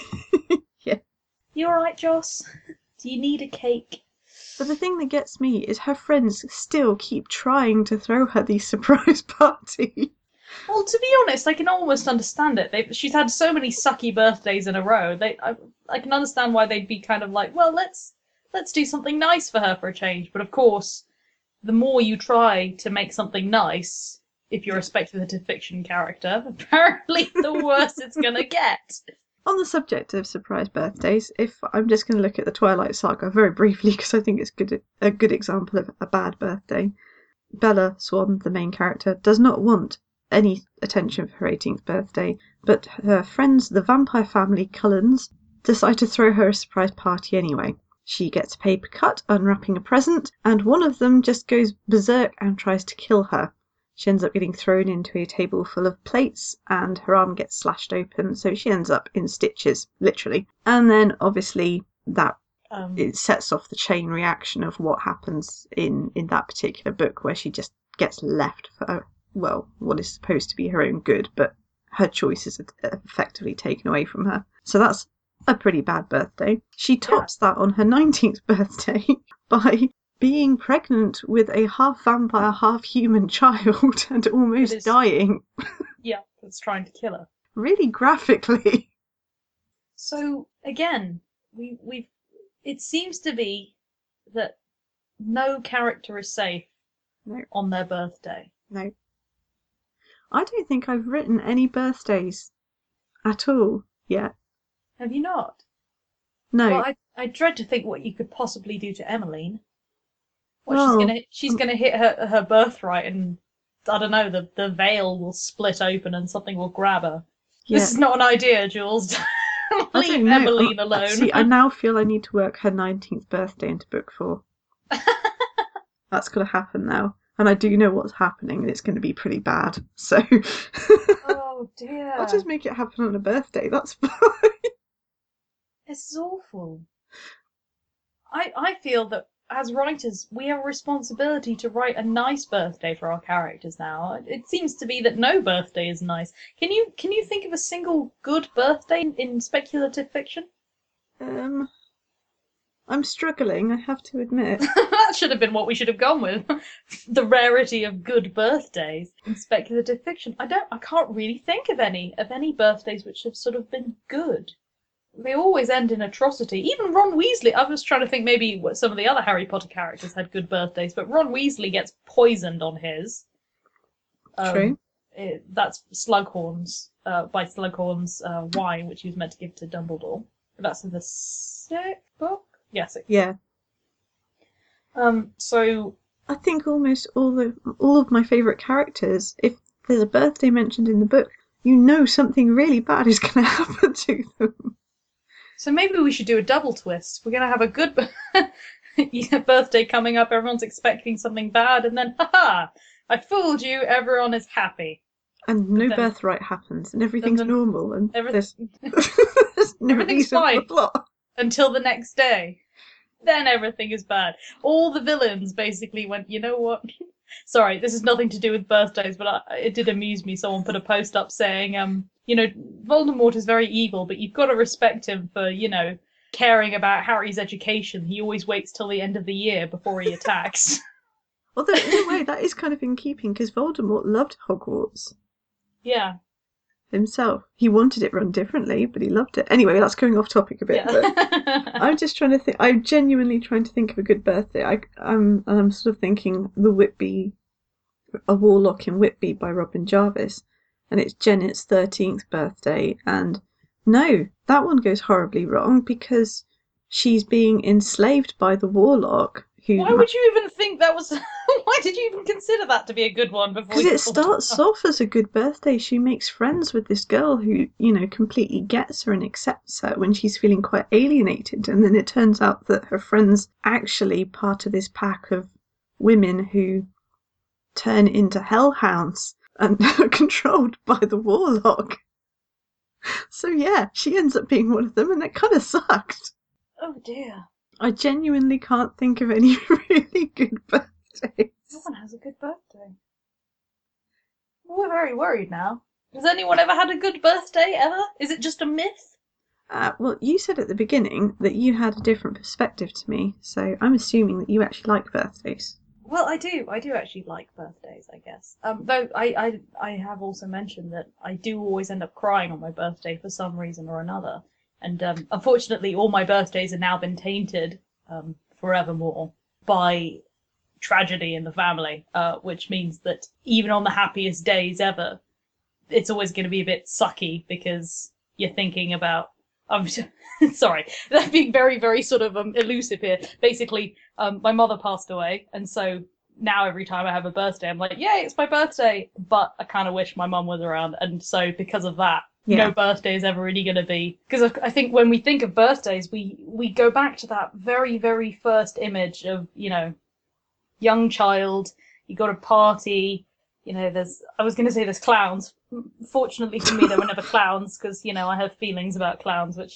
Yeah. You all right, Joss? Do you need a cake? But the thing that gets me is her friends still keep trying to throw her these surprise parties. Well, to be honest, I can almost understand it. They, she's had so many sucky birthdays in a row. They, I, I can understand why they'd be kind of like, well, let's let's do something nice for her for a change. But of course, the more you try to make something nice, if you're a speculative fiction character, apparently the worse it's gonna get. On the subject of surprise birthdays, if I'm just going to look at the Twilight Saga very briefly because I think it's good, a good example of a bad birthday. Bella Swan, the main character, does not want any attention for her eighteenth birthday, but her friends, the vampire family Cullens, decide to throw her a surprise party anyway. She gets a paper cut unwrapping a present, and one of them just goes berserk and tries to kill her. She ends up getting thrown into a table full of plates, and her arm gets slashed open, so she ends up in stitches, literally. And then, obviously, that Um, it sets off the chain reaction of what happens in, in that particular book, where she just gets left for, well, what is supposed to be her own good, but her choices are effectively taken away from her. So that's a pretty bad birthday. She tops yeah. that on her nineteenth birthday by being pregnant with a half vampire, half human child and almost is, dying. Yeah, that's trying to kill her. Really graphically. So again, we we've it seems to be that no character is safe no. on their birthday. No. I don't think I've written any birthdays at all yet. Have you not? No. Well, I I dread to think what you could possibly do to Emmeline. Well, well, she's gonna she's gonna hit her her birthright, and I don't know, the the veil will split open and something will grab her. Yeah. This is not an idea, Jules. Leave Emmeline oh, alone. See, I now feel I need to work her nineteenth birthday into book four. That's gonna happen now. And I do know what's happening, and it's going to be pretty bad. So, oh dear! I'll just make it happen on a birthday. That's fine. This is awful. I I feel that as writers, we have a responsibility to write a nice birthday for our characters. Now, it seems to be that no birthday is nice. Can you can you think of a single good birthday in speculative fiction? Um. I'm struggling, I have to admit. That should have been what we should have gone with. The rarity of good birthdays in speculative fiction. I don't I can't really think of any of any birthdays which have sort of been good. They always end in atrocity. Even Ron Weasley, I was trying to think maybe what some of the other Harry Potter characters had good birthdays, but Ron Weasley gets poisoned on his. Um, True. It, that's Slughorn's, uh, by Slughorn's uh, wine, which he was meant to give to Dumbledore. That's in the sixth book? Yes. Yeah. Um. So I think almost all the all of my favourite characters, if there's a birthday mentioned in the book, you know something really bad is going to happen to them. So maybe we should do a double twist. We're going to have a good yeah, birthday coming up. Everyone's expecting something bad, and then, haha! I fooled you. Everyone is happy. And no then, birthright happens, and everything's then, normal, and everything, there's, there's no everything's reason fine for the plot. Until the next day. Then everything is bad. All the villains basically went, you know what? Sorry, this has nothing to do with birthdays, but I, it did amuse me. Someone put a post up saying, um, you know, Voldemort is very evil, but you've got to respect him for, you know, caring about Harry's education. He always waits till the end of the year before he attacks. Although in a way that is kind of in keeping because Voldemort loved Hogwarts Yeah, himself. He wanted it run differently, but he loved it. Anyway, that's going off topic a bit. But yeah. I'm just trying to think. I'm genuinely trying to think of a good birthday. I, I'm and I'm sort of thinking the Whitby, A Warlock in Whitby by Robin Jarvis, and it's Janet's thirteenth birthday. And no, that one goes horribly wrong because she's being enslaved by the Warlock. Who Why would you even think that was? Why did you even consider that to be a good one before Because you it thought starts about off as a good birthday. She makes friends with this girl who, you know, completely gets her and accepts her when she's feeling quite alienated. And then it turns out that her friend's actually part of this pack of women who turn into hellhounds and are controlled by the Warlock. So yeah, she ends up being one of them, and it kind of sucked. Oh dear. I genuinely can't think of any really good birthdays. No one has a good birthday. We're very worried now. Has anyone ever had a good birthday ever? Is it just a myth? Uh, well, you said at the beginning that you had a different perspective to me, so I'm assuming that you actually like birthdays. Well, I do. I do actually like birthdays, I guess. Um, though I, I, I have also mentioned that I do always end up crying on my birthday for some reason or another. And um, unfortunately, all my birthdays have now been tainted um, forevermore by tragedy in the family, uh, which means that even on the happiest days ever, it's always going to be a bit sucky because you're thinking about. I'm sorry, that being very, very sort of um, elusive here. Basically, um, my mother passed away, and so now every time I have a birthday, I'm like, yay, it's my birthday. But I kind of wish my mum was around, and so because of that, Yeah. no birthday is ever really going to be. Because I think when we think of birthdays, we we go back to that very, very first image of, you know, young child, you got a party, you know, there's, I was going to say there's clowns. Fortunately for me, there were never clowns because, you know, I have feelings about clowns, which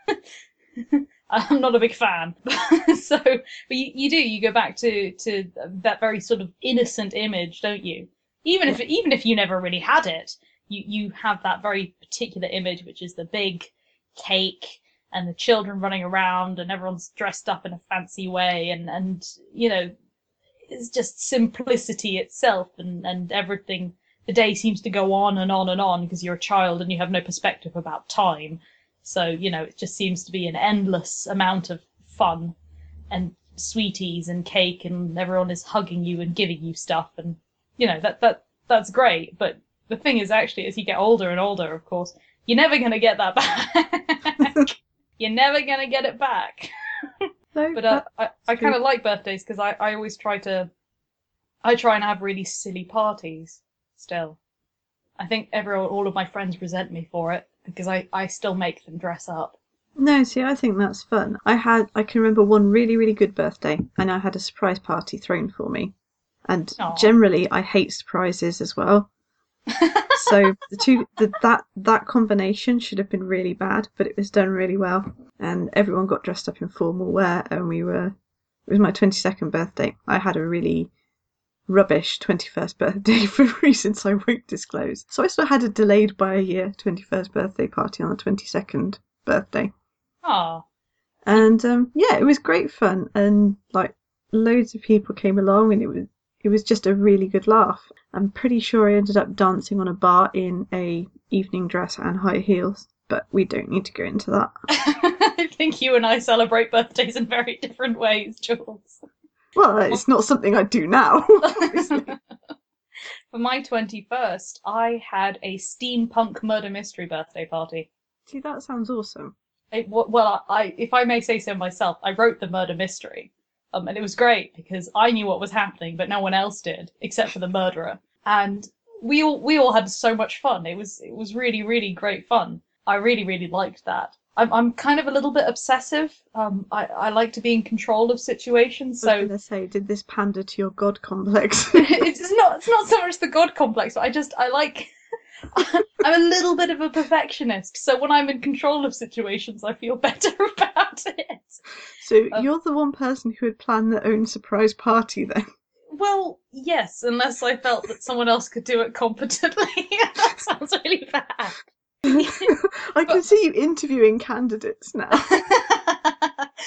I'm not a big fan. So, but you, you do, you go back to, to that very sort of innocent image, don't you? Even if, even if you never really had it, you, you have that very particular image, which is the big cake and the children running around and everyone's dressed up in a fancy way and, and, you know, it's just simplicity itself, and, and everything. The day seems to go on and on and on because you're a child and you have no perspective about time. So, you know, it just seems to be an endless amount of fun and sweeties and cake, and everyone is hugging you and giving you stuff. And, you know, that, that that's great. But the thing is, actually, as you get older and older, of course, you're never going to get that back. You're never going to get it back. No, But uh, I, I true. kind of like birthdays because I, I always try to, I try and have really silly parties still. I think everyone, all of my friends resent me for it because I, I still make them dress up. No, see, I think that's fun. I had, I can remember one really, really good birthday, and I had a surprise party thrown for me. And Aw. generally, I hate surprises as well. So the two, the, that that combination should have been really bad, but it was done really well, and everyone got dressed up in formal wear, and we were. It was my twenty-second birthday. I had a really rubbish twenty-first birthday for reasons I won't disclose. So I sort of had a delayed by a year twenty-first birthday party on the twenty-second birthday. Aw. And um, yeah, it was great fun, and like loads of people came along, and it was it was just a really good laugh. I'm pretty sure I ended up dancing on a bar in a evening dress and high heels, but we don't need to go into that. I think you and I celebrate birthdays in very different ways, Jules. Well, it's not something I do now, obviously. For my twenty-first, I had a steampunk murder mystery birthday party. See, that sounds awesome. It, well, I, if I may say so myself, I wrote the murder mystery. Um, and it was great because I knew what was happening, but no one else did, except for the murderer. And we all we all had so much fun. It was it was really really great fun. I really really liked that. I'm I'm kind of a little bit obsessive. Um, I I like to be in control of situations. I was So going to say, did this pander to your god complex? it's not it's not so much the god complex. But I just I like. I'm a little bit of a perfectionist, so when I'm in control of situations, I feel better about it. So Um, you're the one person who had planned their own surprise party then? Well, yes, unless I felt that someone else could do it competently. That sounds really bad. I can see you interviewing candidates now. I,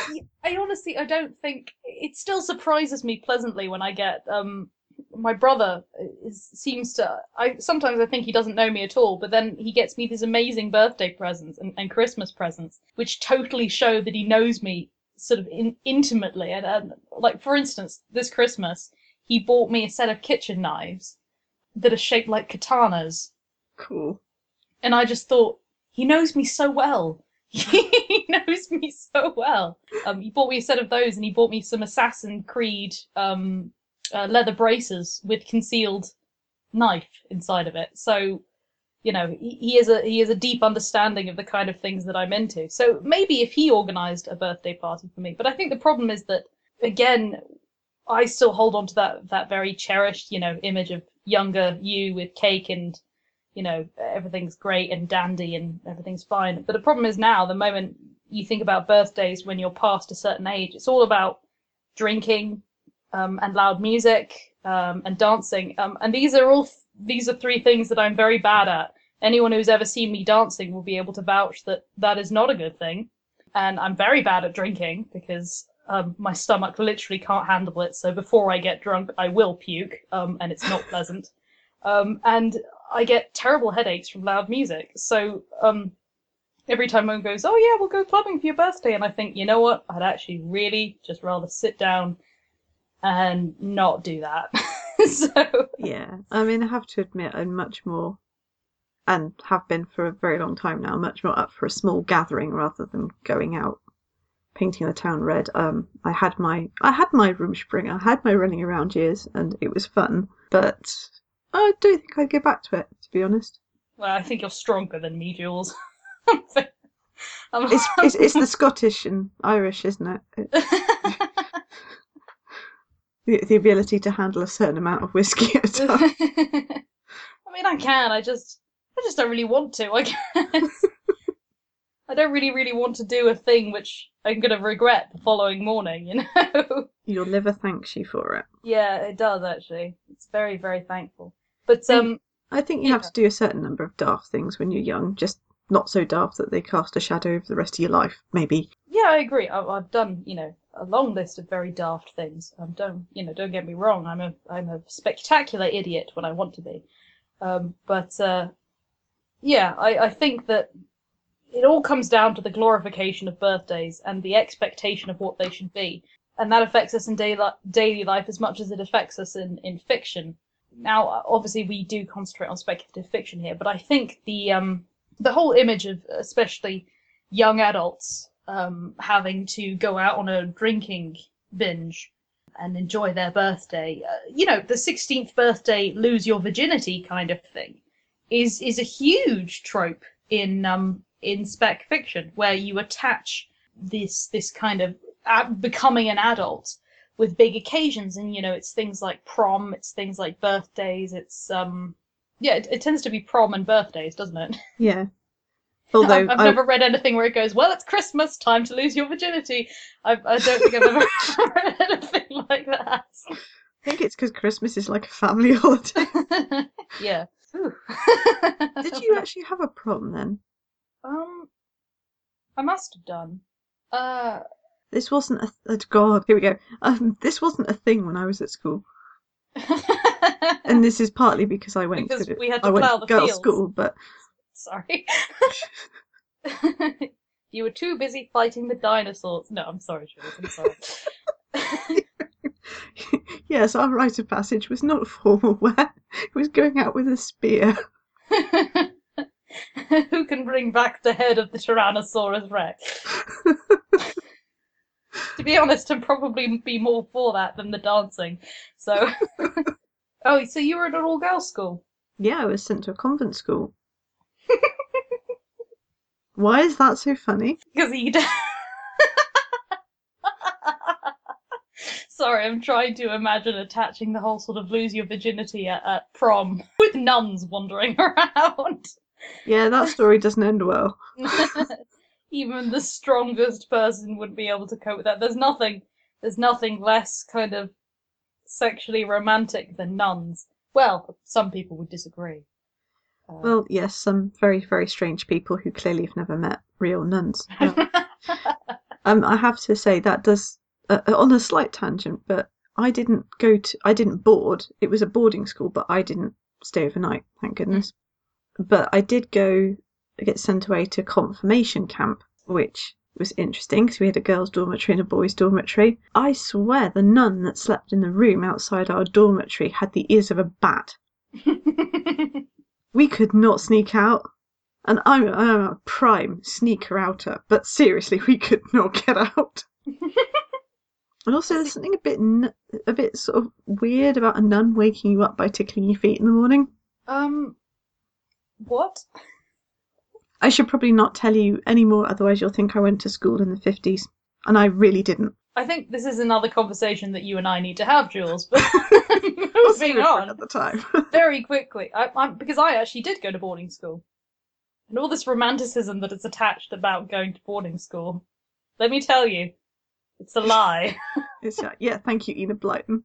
I honestly, I don't think it still surprises me pleasantly when I get um my brother is, seems to I sometimes I think he doesn't know me at all, but then he gets me these amazing birthday presents and, and Christmas presents which totally show that he knows me sort of in, intimately and, and like for instance this Christmas he bought me a set of kitchen knives that are shaped like katanas. Cool. And I just thought, he knows me so well. He knows me so well. Um, he bought me a set of those, and he bought me some Assassin's Creed um, uh, leather braces with concealed knife inside of it. So, you know, he, he is a he has a deep understanding of the kind of things that I'm into. So maybe if he organised a birthday party for me, but I think the problem is that again, I still hold on to that that very cherished, you know, image of younger you with cake and you know, everything's great and dandy and everything's fine. But the problem is now, the moment you think about birthdays when you're past a certain age, it's all about drinking um, and loud music um, and dancing. Um, and these are all these are three things that I'm very bad at. Anyone who's ever seen me dancing will be able to vouch that that is not a good thing. And I'm very bad at drinking because um, my stomach literally can't handle it. So before I get drunk, I will puke, um, and it's not pleasant. Um, and I get terrible headaches from loud music. So um, every time one goes, oh yeah, we'll go clubbing for your birthday, and I think, you know what, I'd actually really just rather sit down and not do that. So Yeah, I mean, I have to admit, I'm much more, and have been for a very long time now, much more up for a small gathering rather than going out painting the town red. Um, I had my I had my Rumspringa, I had my running around years, and it was fun, but I don't think I'd go back to it, to be honest. well, I think you're stronger than me, Jules. I'm, It's it's it's the Scottish and Irish, isn't it? It the, the ability to handle a certain amount of whiskey at a time. I mean, I can. I just, I just don't really want to. I guess I don't really, really want to do a thing which I'm gonna regret the following morning. You know. Your liver thanks you for it. Yeah, it does actually. It's very, very thankful. But I, um, I think you yeah, have to do a certain number of daft things when you're young, just not so daft that they cast a shadow over the rest of your life, maybe. yeah, I agree. I've, I've done, you know, a long list of very daft things. I've done, you know, don't get me wrong. I'm a, I'm a spectacular idiot when I want to be. Um, but uh, yeah, I, I think that it all comes down to the glorification of birthdays and the expectation of what they should be. And that affects us in daily, daily life as much as it affects us in, in fiction. Now, obviously, we do concentrate on speculative fiction here, but I think the um, the whole image of especially young adults um, having to go out on a drinking binge and enjoy their birthday, uh, you know, the sixteenth birthday, lose your virginity kind of thing, is is a huge trope in um, in spec fiction, where you attach this this kind of becoming an adult with big occasions, and you know it's things like prom, it's things like birthdays, it's um yeah it, it tends to be prom and birthdays, doesn't it? Yeah. Although I've, I've I, never read anything where it goes, well, it's Christmas time to lose your virginity. I, I don't think I've ever read anything like that. I think it's because Christmas is like a family holiday. Yeah. Did you actually have a prom then? um I must have done. uh This wasn't a oh God. Here we go. Um, this wasn't a thing when I was at school, and this is partly because I went because to we had I to went plough to the girls' fields. school, but Sorry. You were too busy fighting the dinosaurs. No, I'm sorry, Jules. I'm sorry. yes, our rite of passage was not formal wear. It was going out with a spear. Who can bring back the head of the Tyrannosaurus Rex? To be honest, I'd probably be more for that than the dancing. So, oh, so you were at an all-girls school? Yeah, I was sent to a convent school. Why is that so funny? Because you. Sorry, I'm trying to imagine attaching the whole sort of lose your virginity at, at prom with nuns wandering around. Yeah, that story doesn't end well. Even the strongest person wouldn't be able to cope with that. There's nothing, there's nothing less kind of sexually romantic than nuns. Well, some people would disagree. Uh, Well, yes, some very, very strange people who clearly have never met real nuns. Well, Um, I have to say that does uh, on a slight tangent, but I didn't go to I didn't board. It was a boarding school, but I didn't stay overnight, thank goodness. But I did go get sent away to confirmation camp, which was interesting because we had a girls' dormitory and a boys' dormitory. I swear the nun that slept in the room outside our dormitory had the ears of a bat. We could not sneak out. And I'm, I'm a prime sneaker outer, but seriously, we could not get out. And also, there's something a bit, a bit sort of weird about a nun waking you up by tickling your feet in the morning. Um, what? I should probably not tell you anymore, otherwise you'll think I went to school in the fifties, and I really didn't. I think this is another conversation that you and I need to have, Jules. But moving on at the time, very quickly, I, I'm, because I actually did go to boarding school. And all this romanticism that is attached about going to boarding school, let me tell you, it's a lie. It's uh, yeah, thank you, Enid Blyton.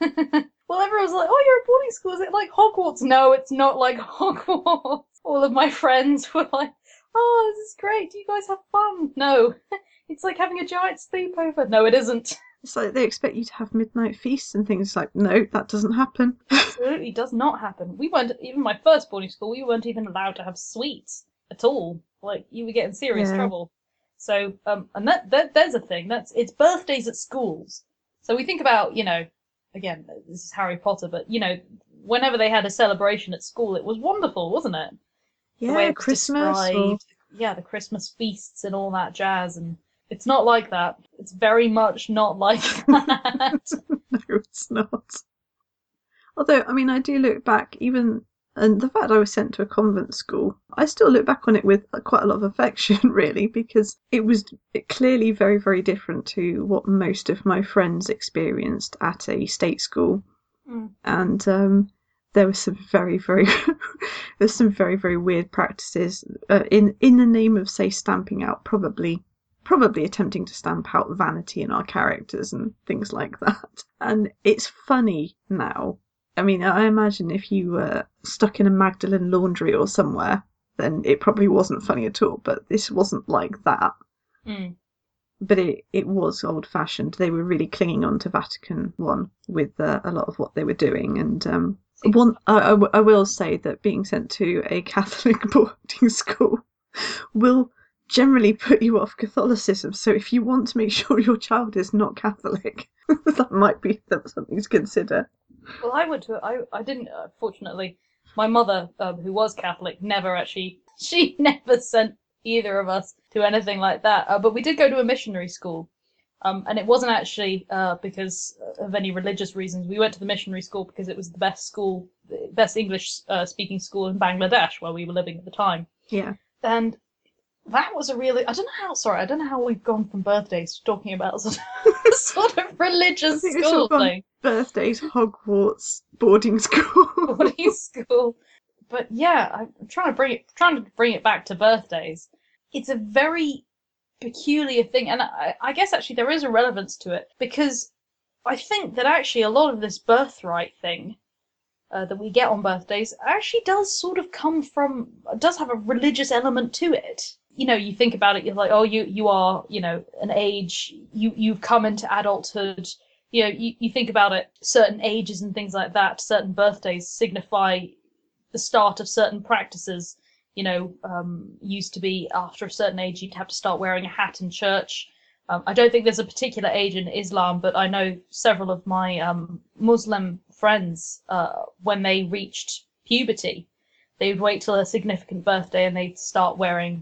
Well, everyone's like, oh, you're at boarding school, is it like Hogwarts? No, it's not like Hogwarts. All of my friends were like, oh, this is great, do you guys have fun? No, it's like having a giant sleepover. No, it isn't. It's like they expect you to have midnight feasts and things. Like, no, that doesn't happen. Absolutely does not happen. We weren't, even my first boarding school, we weren't even allowed to have sweets at all. Like, you would get in serious Yeah. trouble. So, um, and that, that there's a thing. That's it's birthdays at schools. So we think about, you know, again, this is Harry Potter, but you know, whenever they had a celebration at school, it was wonderful, wasn't it? The way Yeah, it was Christmas. Or... described. Yeah, the Christmas feasts and all that jazz, and it's not like that. It's very much not like that. No, it's not. Although, I mean, I do look back, even, and the fact I was sent to a convent school, I still look back on it with quite a lot of affection, really, because it was clearly very, very different to what most of my friends experienced at a state school. Mm. And um, there was some very, very, there's some very, very weird practices uh, in in the name of, say, stamping out, probably. Probably attempting to stamp out vanity in our characters and things like that. And it's funny now. I mean, I imagine if you were stuck in a Magdalen laundry or somewhere, then it probably wasn't funny at all. But this wasn't like that. Mm. But it, it was old-fashioned. They were really clinging on to Vatican One with uh, a lot of what they were doing. And um, one, I, I, I will say that being sent to a Catholic boarding school will generally put you off Catholicism. So if you want to make sure your child is not Catholic, that might be something to consider. Well, I went to, I, I didn't, uh, fortunately, my mother, um, who was Catholic, never actually, she never sent either of us to anything like that. Uh, but we did go to a missionary school. Um, and it wasn't actually uh, because of any religious reasons. We went to the missionary school because it was the best school, the best English uh, speaking school in Bangladesh where we were living at the time. Yeah. And that was a really, I don't know how, sorry, I don't know how we've gone from birthdays to talking about sort of, sort of religious I think school sort of thing. Birthdays, Hogwarts, boarding school. Boarding school. But yeah, I'm trying to bring it, trying to bring it back to birthdays. It's a very peculiar thing, and I, I guess actually there is a relevance to it, because I think that actually a lot of this birthright thing uh, that we get on birthdays actually does sort of come from, does have a religious element to it. You know, you think about it, you're like, oh, you you are, you know, an age, you, you've come into adulthood, you know, you, you think about it, certain ages and things like that, certain birthdays signify the start of certain practices. You know, um, used to be after a certain age, you'd have to start wearing a hat in church. Um, I don't think there's a particular age in Islam, but I know several of my um, Muslim friends, uh, when they reached puberty, they would wait till a significant birthday and they'd start wearing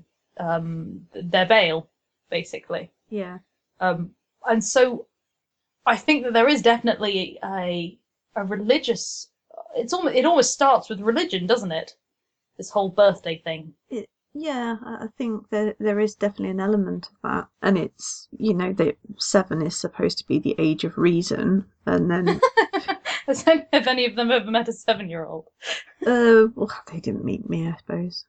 um, their veil, basically. Yeah. Um, and so I think that there is definitely a a religious. It's almost it almost starts with religion, doesn't it? This whole birthday thing. It, yeah, I think there there is definitely an element of that, and it's, you know, that seven is supposed to be the age of reason, and then Have any of them ever met a seven-year-old? uh, well, they didn't meet me, I suppose.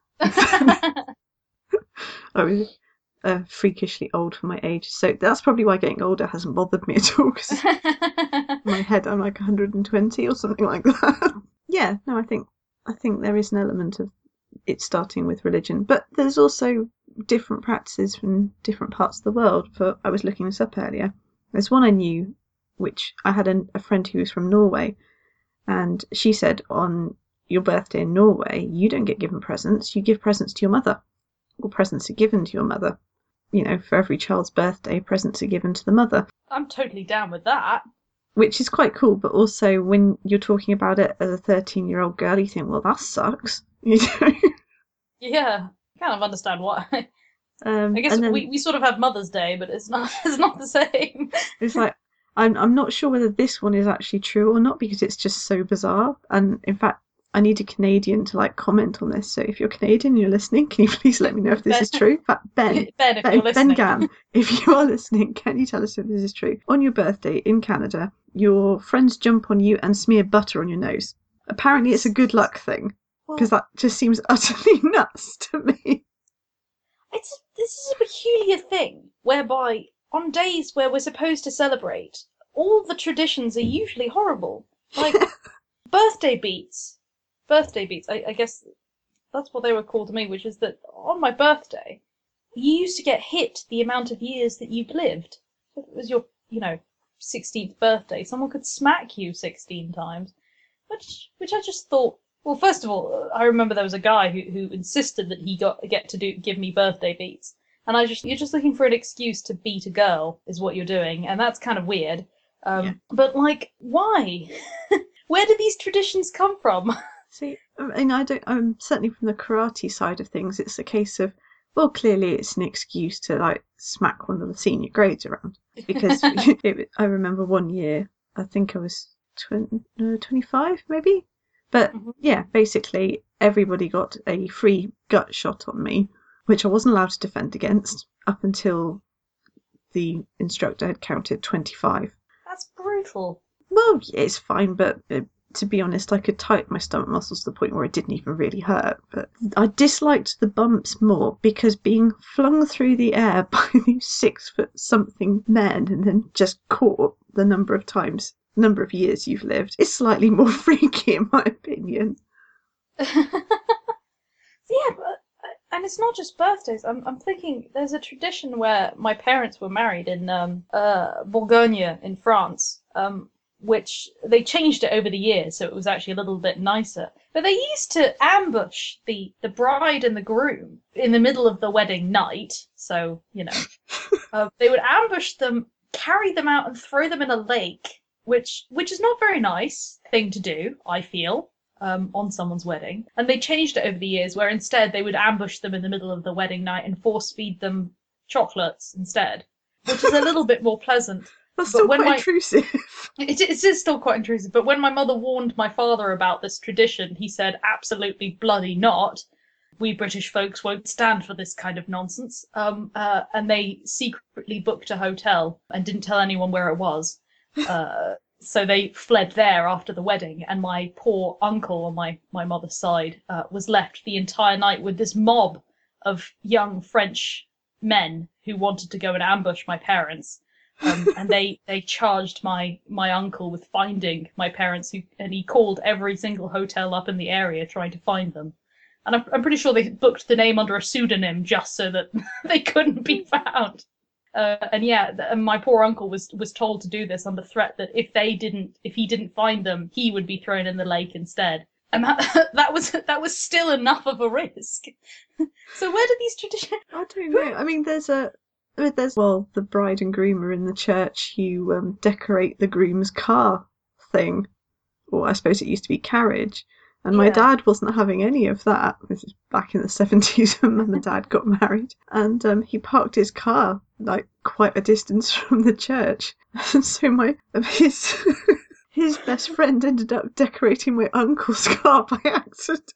I was uh, freakishly old for my age, so that's probably why getting older hasn't bothered me at all. Because in my head, I'm like one hundred twenty or something like that. Yeah, no, I think I think there is an element of it starting with religion, but there's also different practices from different parts of the world. For I was looking this up earlier. There's one I knew, which I had a, a friend who was from Norway, and she said on your birthday in Norway, you don't get given presents, you give presents to your mother, or presents are given to your mother. You know, for every child's birthday, presents are given to the mother. I'm totally down with that. Which is quite cool, but also when you're talking about it as a thirteen-year-old girl, you think, well, that sucks. You know? Yeah, kind of understand why. Um, I guess and then we, we sort of have Mother's Day, but it's not it's not the same. it's like, I'm I'm not sure whether this one is actually true or not because it's just so bizarre. And in fact, I need a Canadian to like comment on this. So if you're Canadian and you're listening, can you please let me know if this Ben, is true? In fact, Ben, Ben, if Ben, you're Ben listening. Gann, if you are listening, can you tell us if this is true? On your birthday in Canada, your friends jump on you and smear butter on your nose. Apparently, it's a good luck thing because Well, that just seems utterly nuts to me. it's this is a peculiar thing whereby on days where we're supposed to celebrate, all the traditions are usually horrible. Like birthday beats. Birthday beats. I, I guess that's what they were called to me, which is that on my birthday, you used to get hit the amount of years that you'd lived. If it was your, you know, sixteenth birthday, someone could smack you sixteen times, which which I just thought. Well, first of all, I remember there was a guy who, who insisted that he got get to do give me birthday beats, and I just you're just looking for an excuse to beat a girl is what you're doing, and that's kind of weird. Um, Yeah. But like, why? Where do these traditions come from? See, I mean, I don't. I'm certainly from the karate side of things. It's a case of, well, clearly it's an excuse to like smack one of the senior grades around because it, I remember one year, I think I was twenty, no, twenty-five maybe, but Mhm. yeah, basically everybody got a free gut shot on me, which I wasn't allowed to defend against up until the instructor had counted twenty-five. That's brutal. Well, yeah, it's fine, but uh, to be honest, I could tighten my stomach muscles to the point where it didn't even really hurt. But I disliked the bumps more because being flung through the air by these six foot something men and then just caught the number of times, number of years you've lived is slightly more freaky, in my opinion. Yeah, but and it's not just birthdays. I'm I'm thinking there's a tradition where my parents were married in um uh Bourgogne in France, um which they changed it over the years, so it was actually a little bit nicer. But they used to ambush the the bride and the groom in the middle of the wedding night. So you know, uh, they would ambush them, carry them out, and throw them in a lake, which which is not very nice thing to do, I feel. Um, on someone's wedding, and they changed it over the years where instead they would ambush them in the middle of the wedding night and force feed them chocolates instead, which is a little bit more pleasant. That's But still when quite my intrusive. it, it is still quite intrusive. But when my mother warned my father about this tradition, he said, "Absolutely bloody not. We British folks won't stand for this kind of nonsense." Um, uh, and they secretly booked a hotel and didn't tell anyone where it was. Uh, So they fled there after the wedding, and my poor uncle on my, my mother's side uh, was left the entire night with this mob of young French men who wanted to go and ambush my parents. Um, and they, they charged my, my uncle with finding my parents, who, and he called every single hotel up in the area trying to find them. And I'm, I'm pretty sure they booked the name under a pseudonym just so that they couldn't be found. Uh, and yeah, and my poor uncle was was told to do this under threat that if they didn't, if he didn't find them, he would be thrown in the lake instead. And that that was that was still enough of a risk. So where do these traditions? I don't know. I mean, there's a there's well, the bride and groom are in the church. You um, decorate the groom's car thing, or I suppose it used to be carriage. And my Yeah. dad wasn't having any of that. This is back in the seventies when mum and dad got married. And um, he parked his car like quite a distance from the church. And so my his his best friend ended up decorating my uncle's car by accident.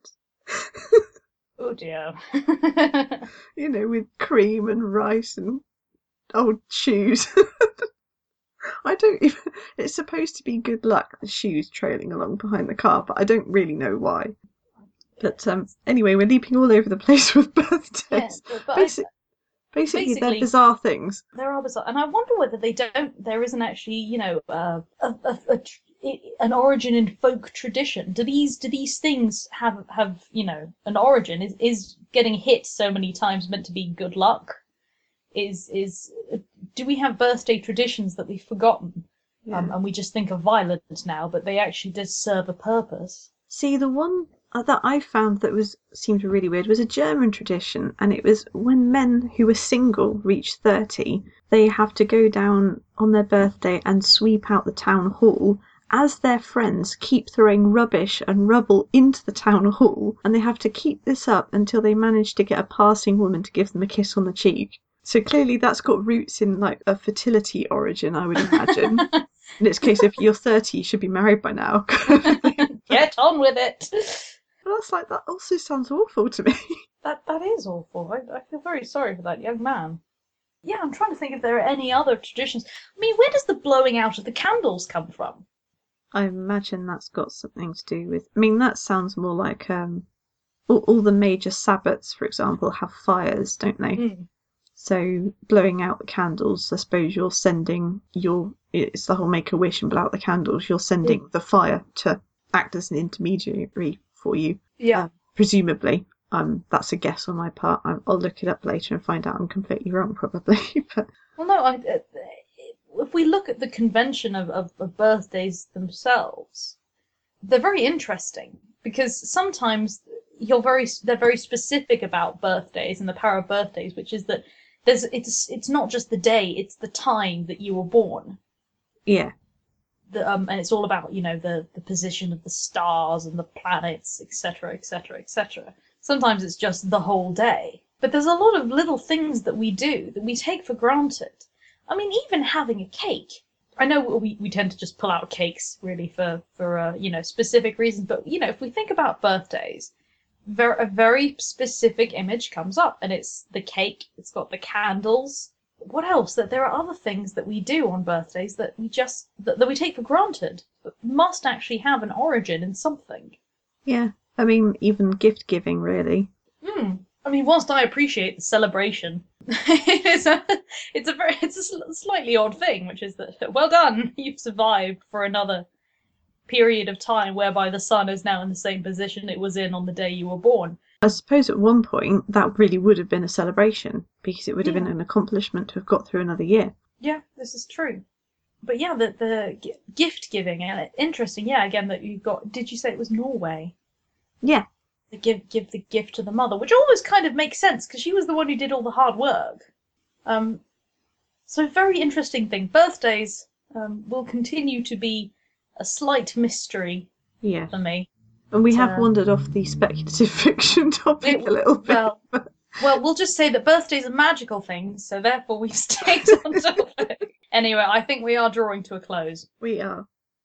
Oh dear. You know, with cream and rice and old shoes. I don't even. It's supposed to be good luck, the shoes trailing along behind the car, but I don't really know why. But um, anyway, we're leaping all over the place with birthdays. Yeah, but, but Basic, I, basically, they're basically- bizarre things. there are bizarre, and I wonder whether they don't. There isn't actually, you know, uh, a, a, a, an origin in folk tradition? Do these do these things have have you know an origin? Is is getting hit so many times meant to be good luck? Is is do we have birthday traditions that we've forgotten, yeah. um, and we just think of violence now, but they actually did serve a purpose? See, the one that I found that was seemed really weird was a German tradition, and it was when men who were single reach thirty, they have to go down on their birthday and sweep out the town hall as their friends keep throwing rubbish and rubble into the town hall, and they have to keep this up until they manage to get a passing woman to give them a kiss on the cheek. So clearly that's got roots in like a fertility origin, I would imagine. In its case, if you're thirty, you should be married by now. Get on with it. But that's like, that also sounds awful to me. That That is awful. I, I feel very sorry for that young man. Yeah, I'm trying to think if there are any other traditions. I mean, where does the blowing out of the candles come from? I imagine that's got something to do with... I mean, that sounds more like... um, all, all the major Sabbats, for example, have fires, don't they? Mm. So blowing out the candles, I suppose you're sending your... It's the whole Make-A-Wish and blow out the candles. You're sending mm. the fire to act as an intermediary for you. Yeah. Um, presumably. Um, that's a guess on my part. I'm, I'll look it up later and find out I'm completely wrong, probably. But well, no, I... Uh, if we look at the convention of, of, of birthdays themselves, they're very interesting because sometimes you're very they're very specific about birthdays and the power of birthdays, which is that there's it's it's not just the day, it's the time that you were born. Yeah. The, um, and it's all about, you know, the, the position of the stars and the planets, et cetera, et cetera, et cetera. Sometimes it's just the whole day. But there's a lot of little things that we do that we take for granted. I mean, even having a cake. I know we, we tend to just pull out cakes, really, for, for uh, you know, specific reasons. But, you know, if we think about birthdays, ver- a very specific image comes up. And it's the cake, it's got the candles. What else? That there are other things that we do on birthdays that we just, that, that we take for granted, but must actually have an origin in something. Yeah. I mean, even gift giving, really. Hmm. I mean, whilst I appreciate the celebration, it's a it's a very it's a slightly odd thing, which is that well done, you've survived for another period of time whereby the sun is now in the same position it was in on the day you were born. I suppose at one point that really would have been a celebration because it would have yeah. been an accomplishment to have got through another year. Yeah, this is true. But yeah, the the gift giving, and interesting. Yeah, again that you got. Did you say it was Norway? Yeah. The give give the gift to the mother, which always kind of makes sense because she was the one who did all the hard work. Um, so very interesting thing. Birthdays um, will continue to be a slight mystery yeah. for me. And we have uh, wandered off the speculative fiction topic it, a little bit. Well, well, we'll just say that birthdays are magical things, so therefore we've stayed on topic. Anyway, I think we are drawing to a close. We are.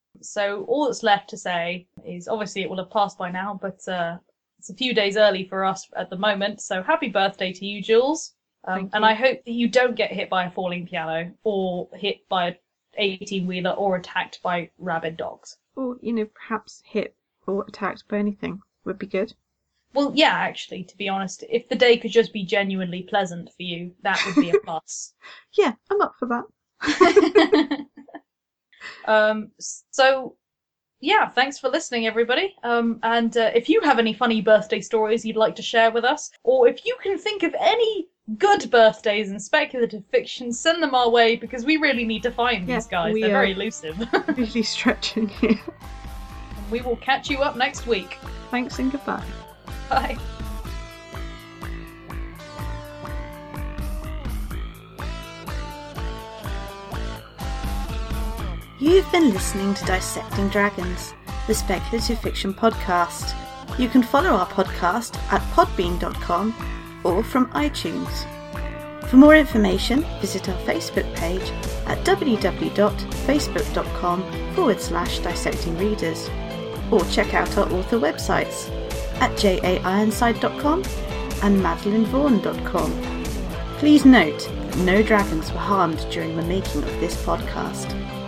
So all that's left to say is, obviously it will have passed by now, but uh, it's a few days early for us at the moment. So happy birthday to you, Jules. Um, and I hope that you don't get hit by a falling piano or hit by an eighteen-wheeler or attacked by rabid dogs. Or, you know, perhaps hit or attacked by anything would be good. Well, yeah, actually, to be honest, if the day could just be genuinely pleasant for you, that would be a plus. Yeah, I'm up for that. um, so, yeah, thanks for listening, everybody. Um, and uh, if you have any funny birthday stories you'd like to share with us, or if you can think of any good birthdays in speculative fiction, send them our way, because we really need to find yeah, these guys. we They're are very elusive. Really stretching here. We will catch you up next week. Thanks and goodbye. Bye. You've been listening to Dissecting Dragons, the speculative fiction podcast. You can follow our podcast at podbean dot com or from iTunes. For more information, visit our Facebook page at www.facebook.com forward slash dissecting readers, or check out our author websites at j a ironside dot com and madeline vaughan dot com. Please note that no dragons were harmed during the making of this podcast.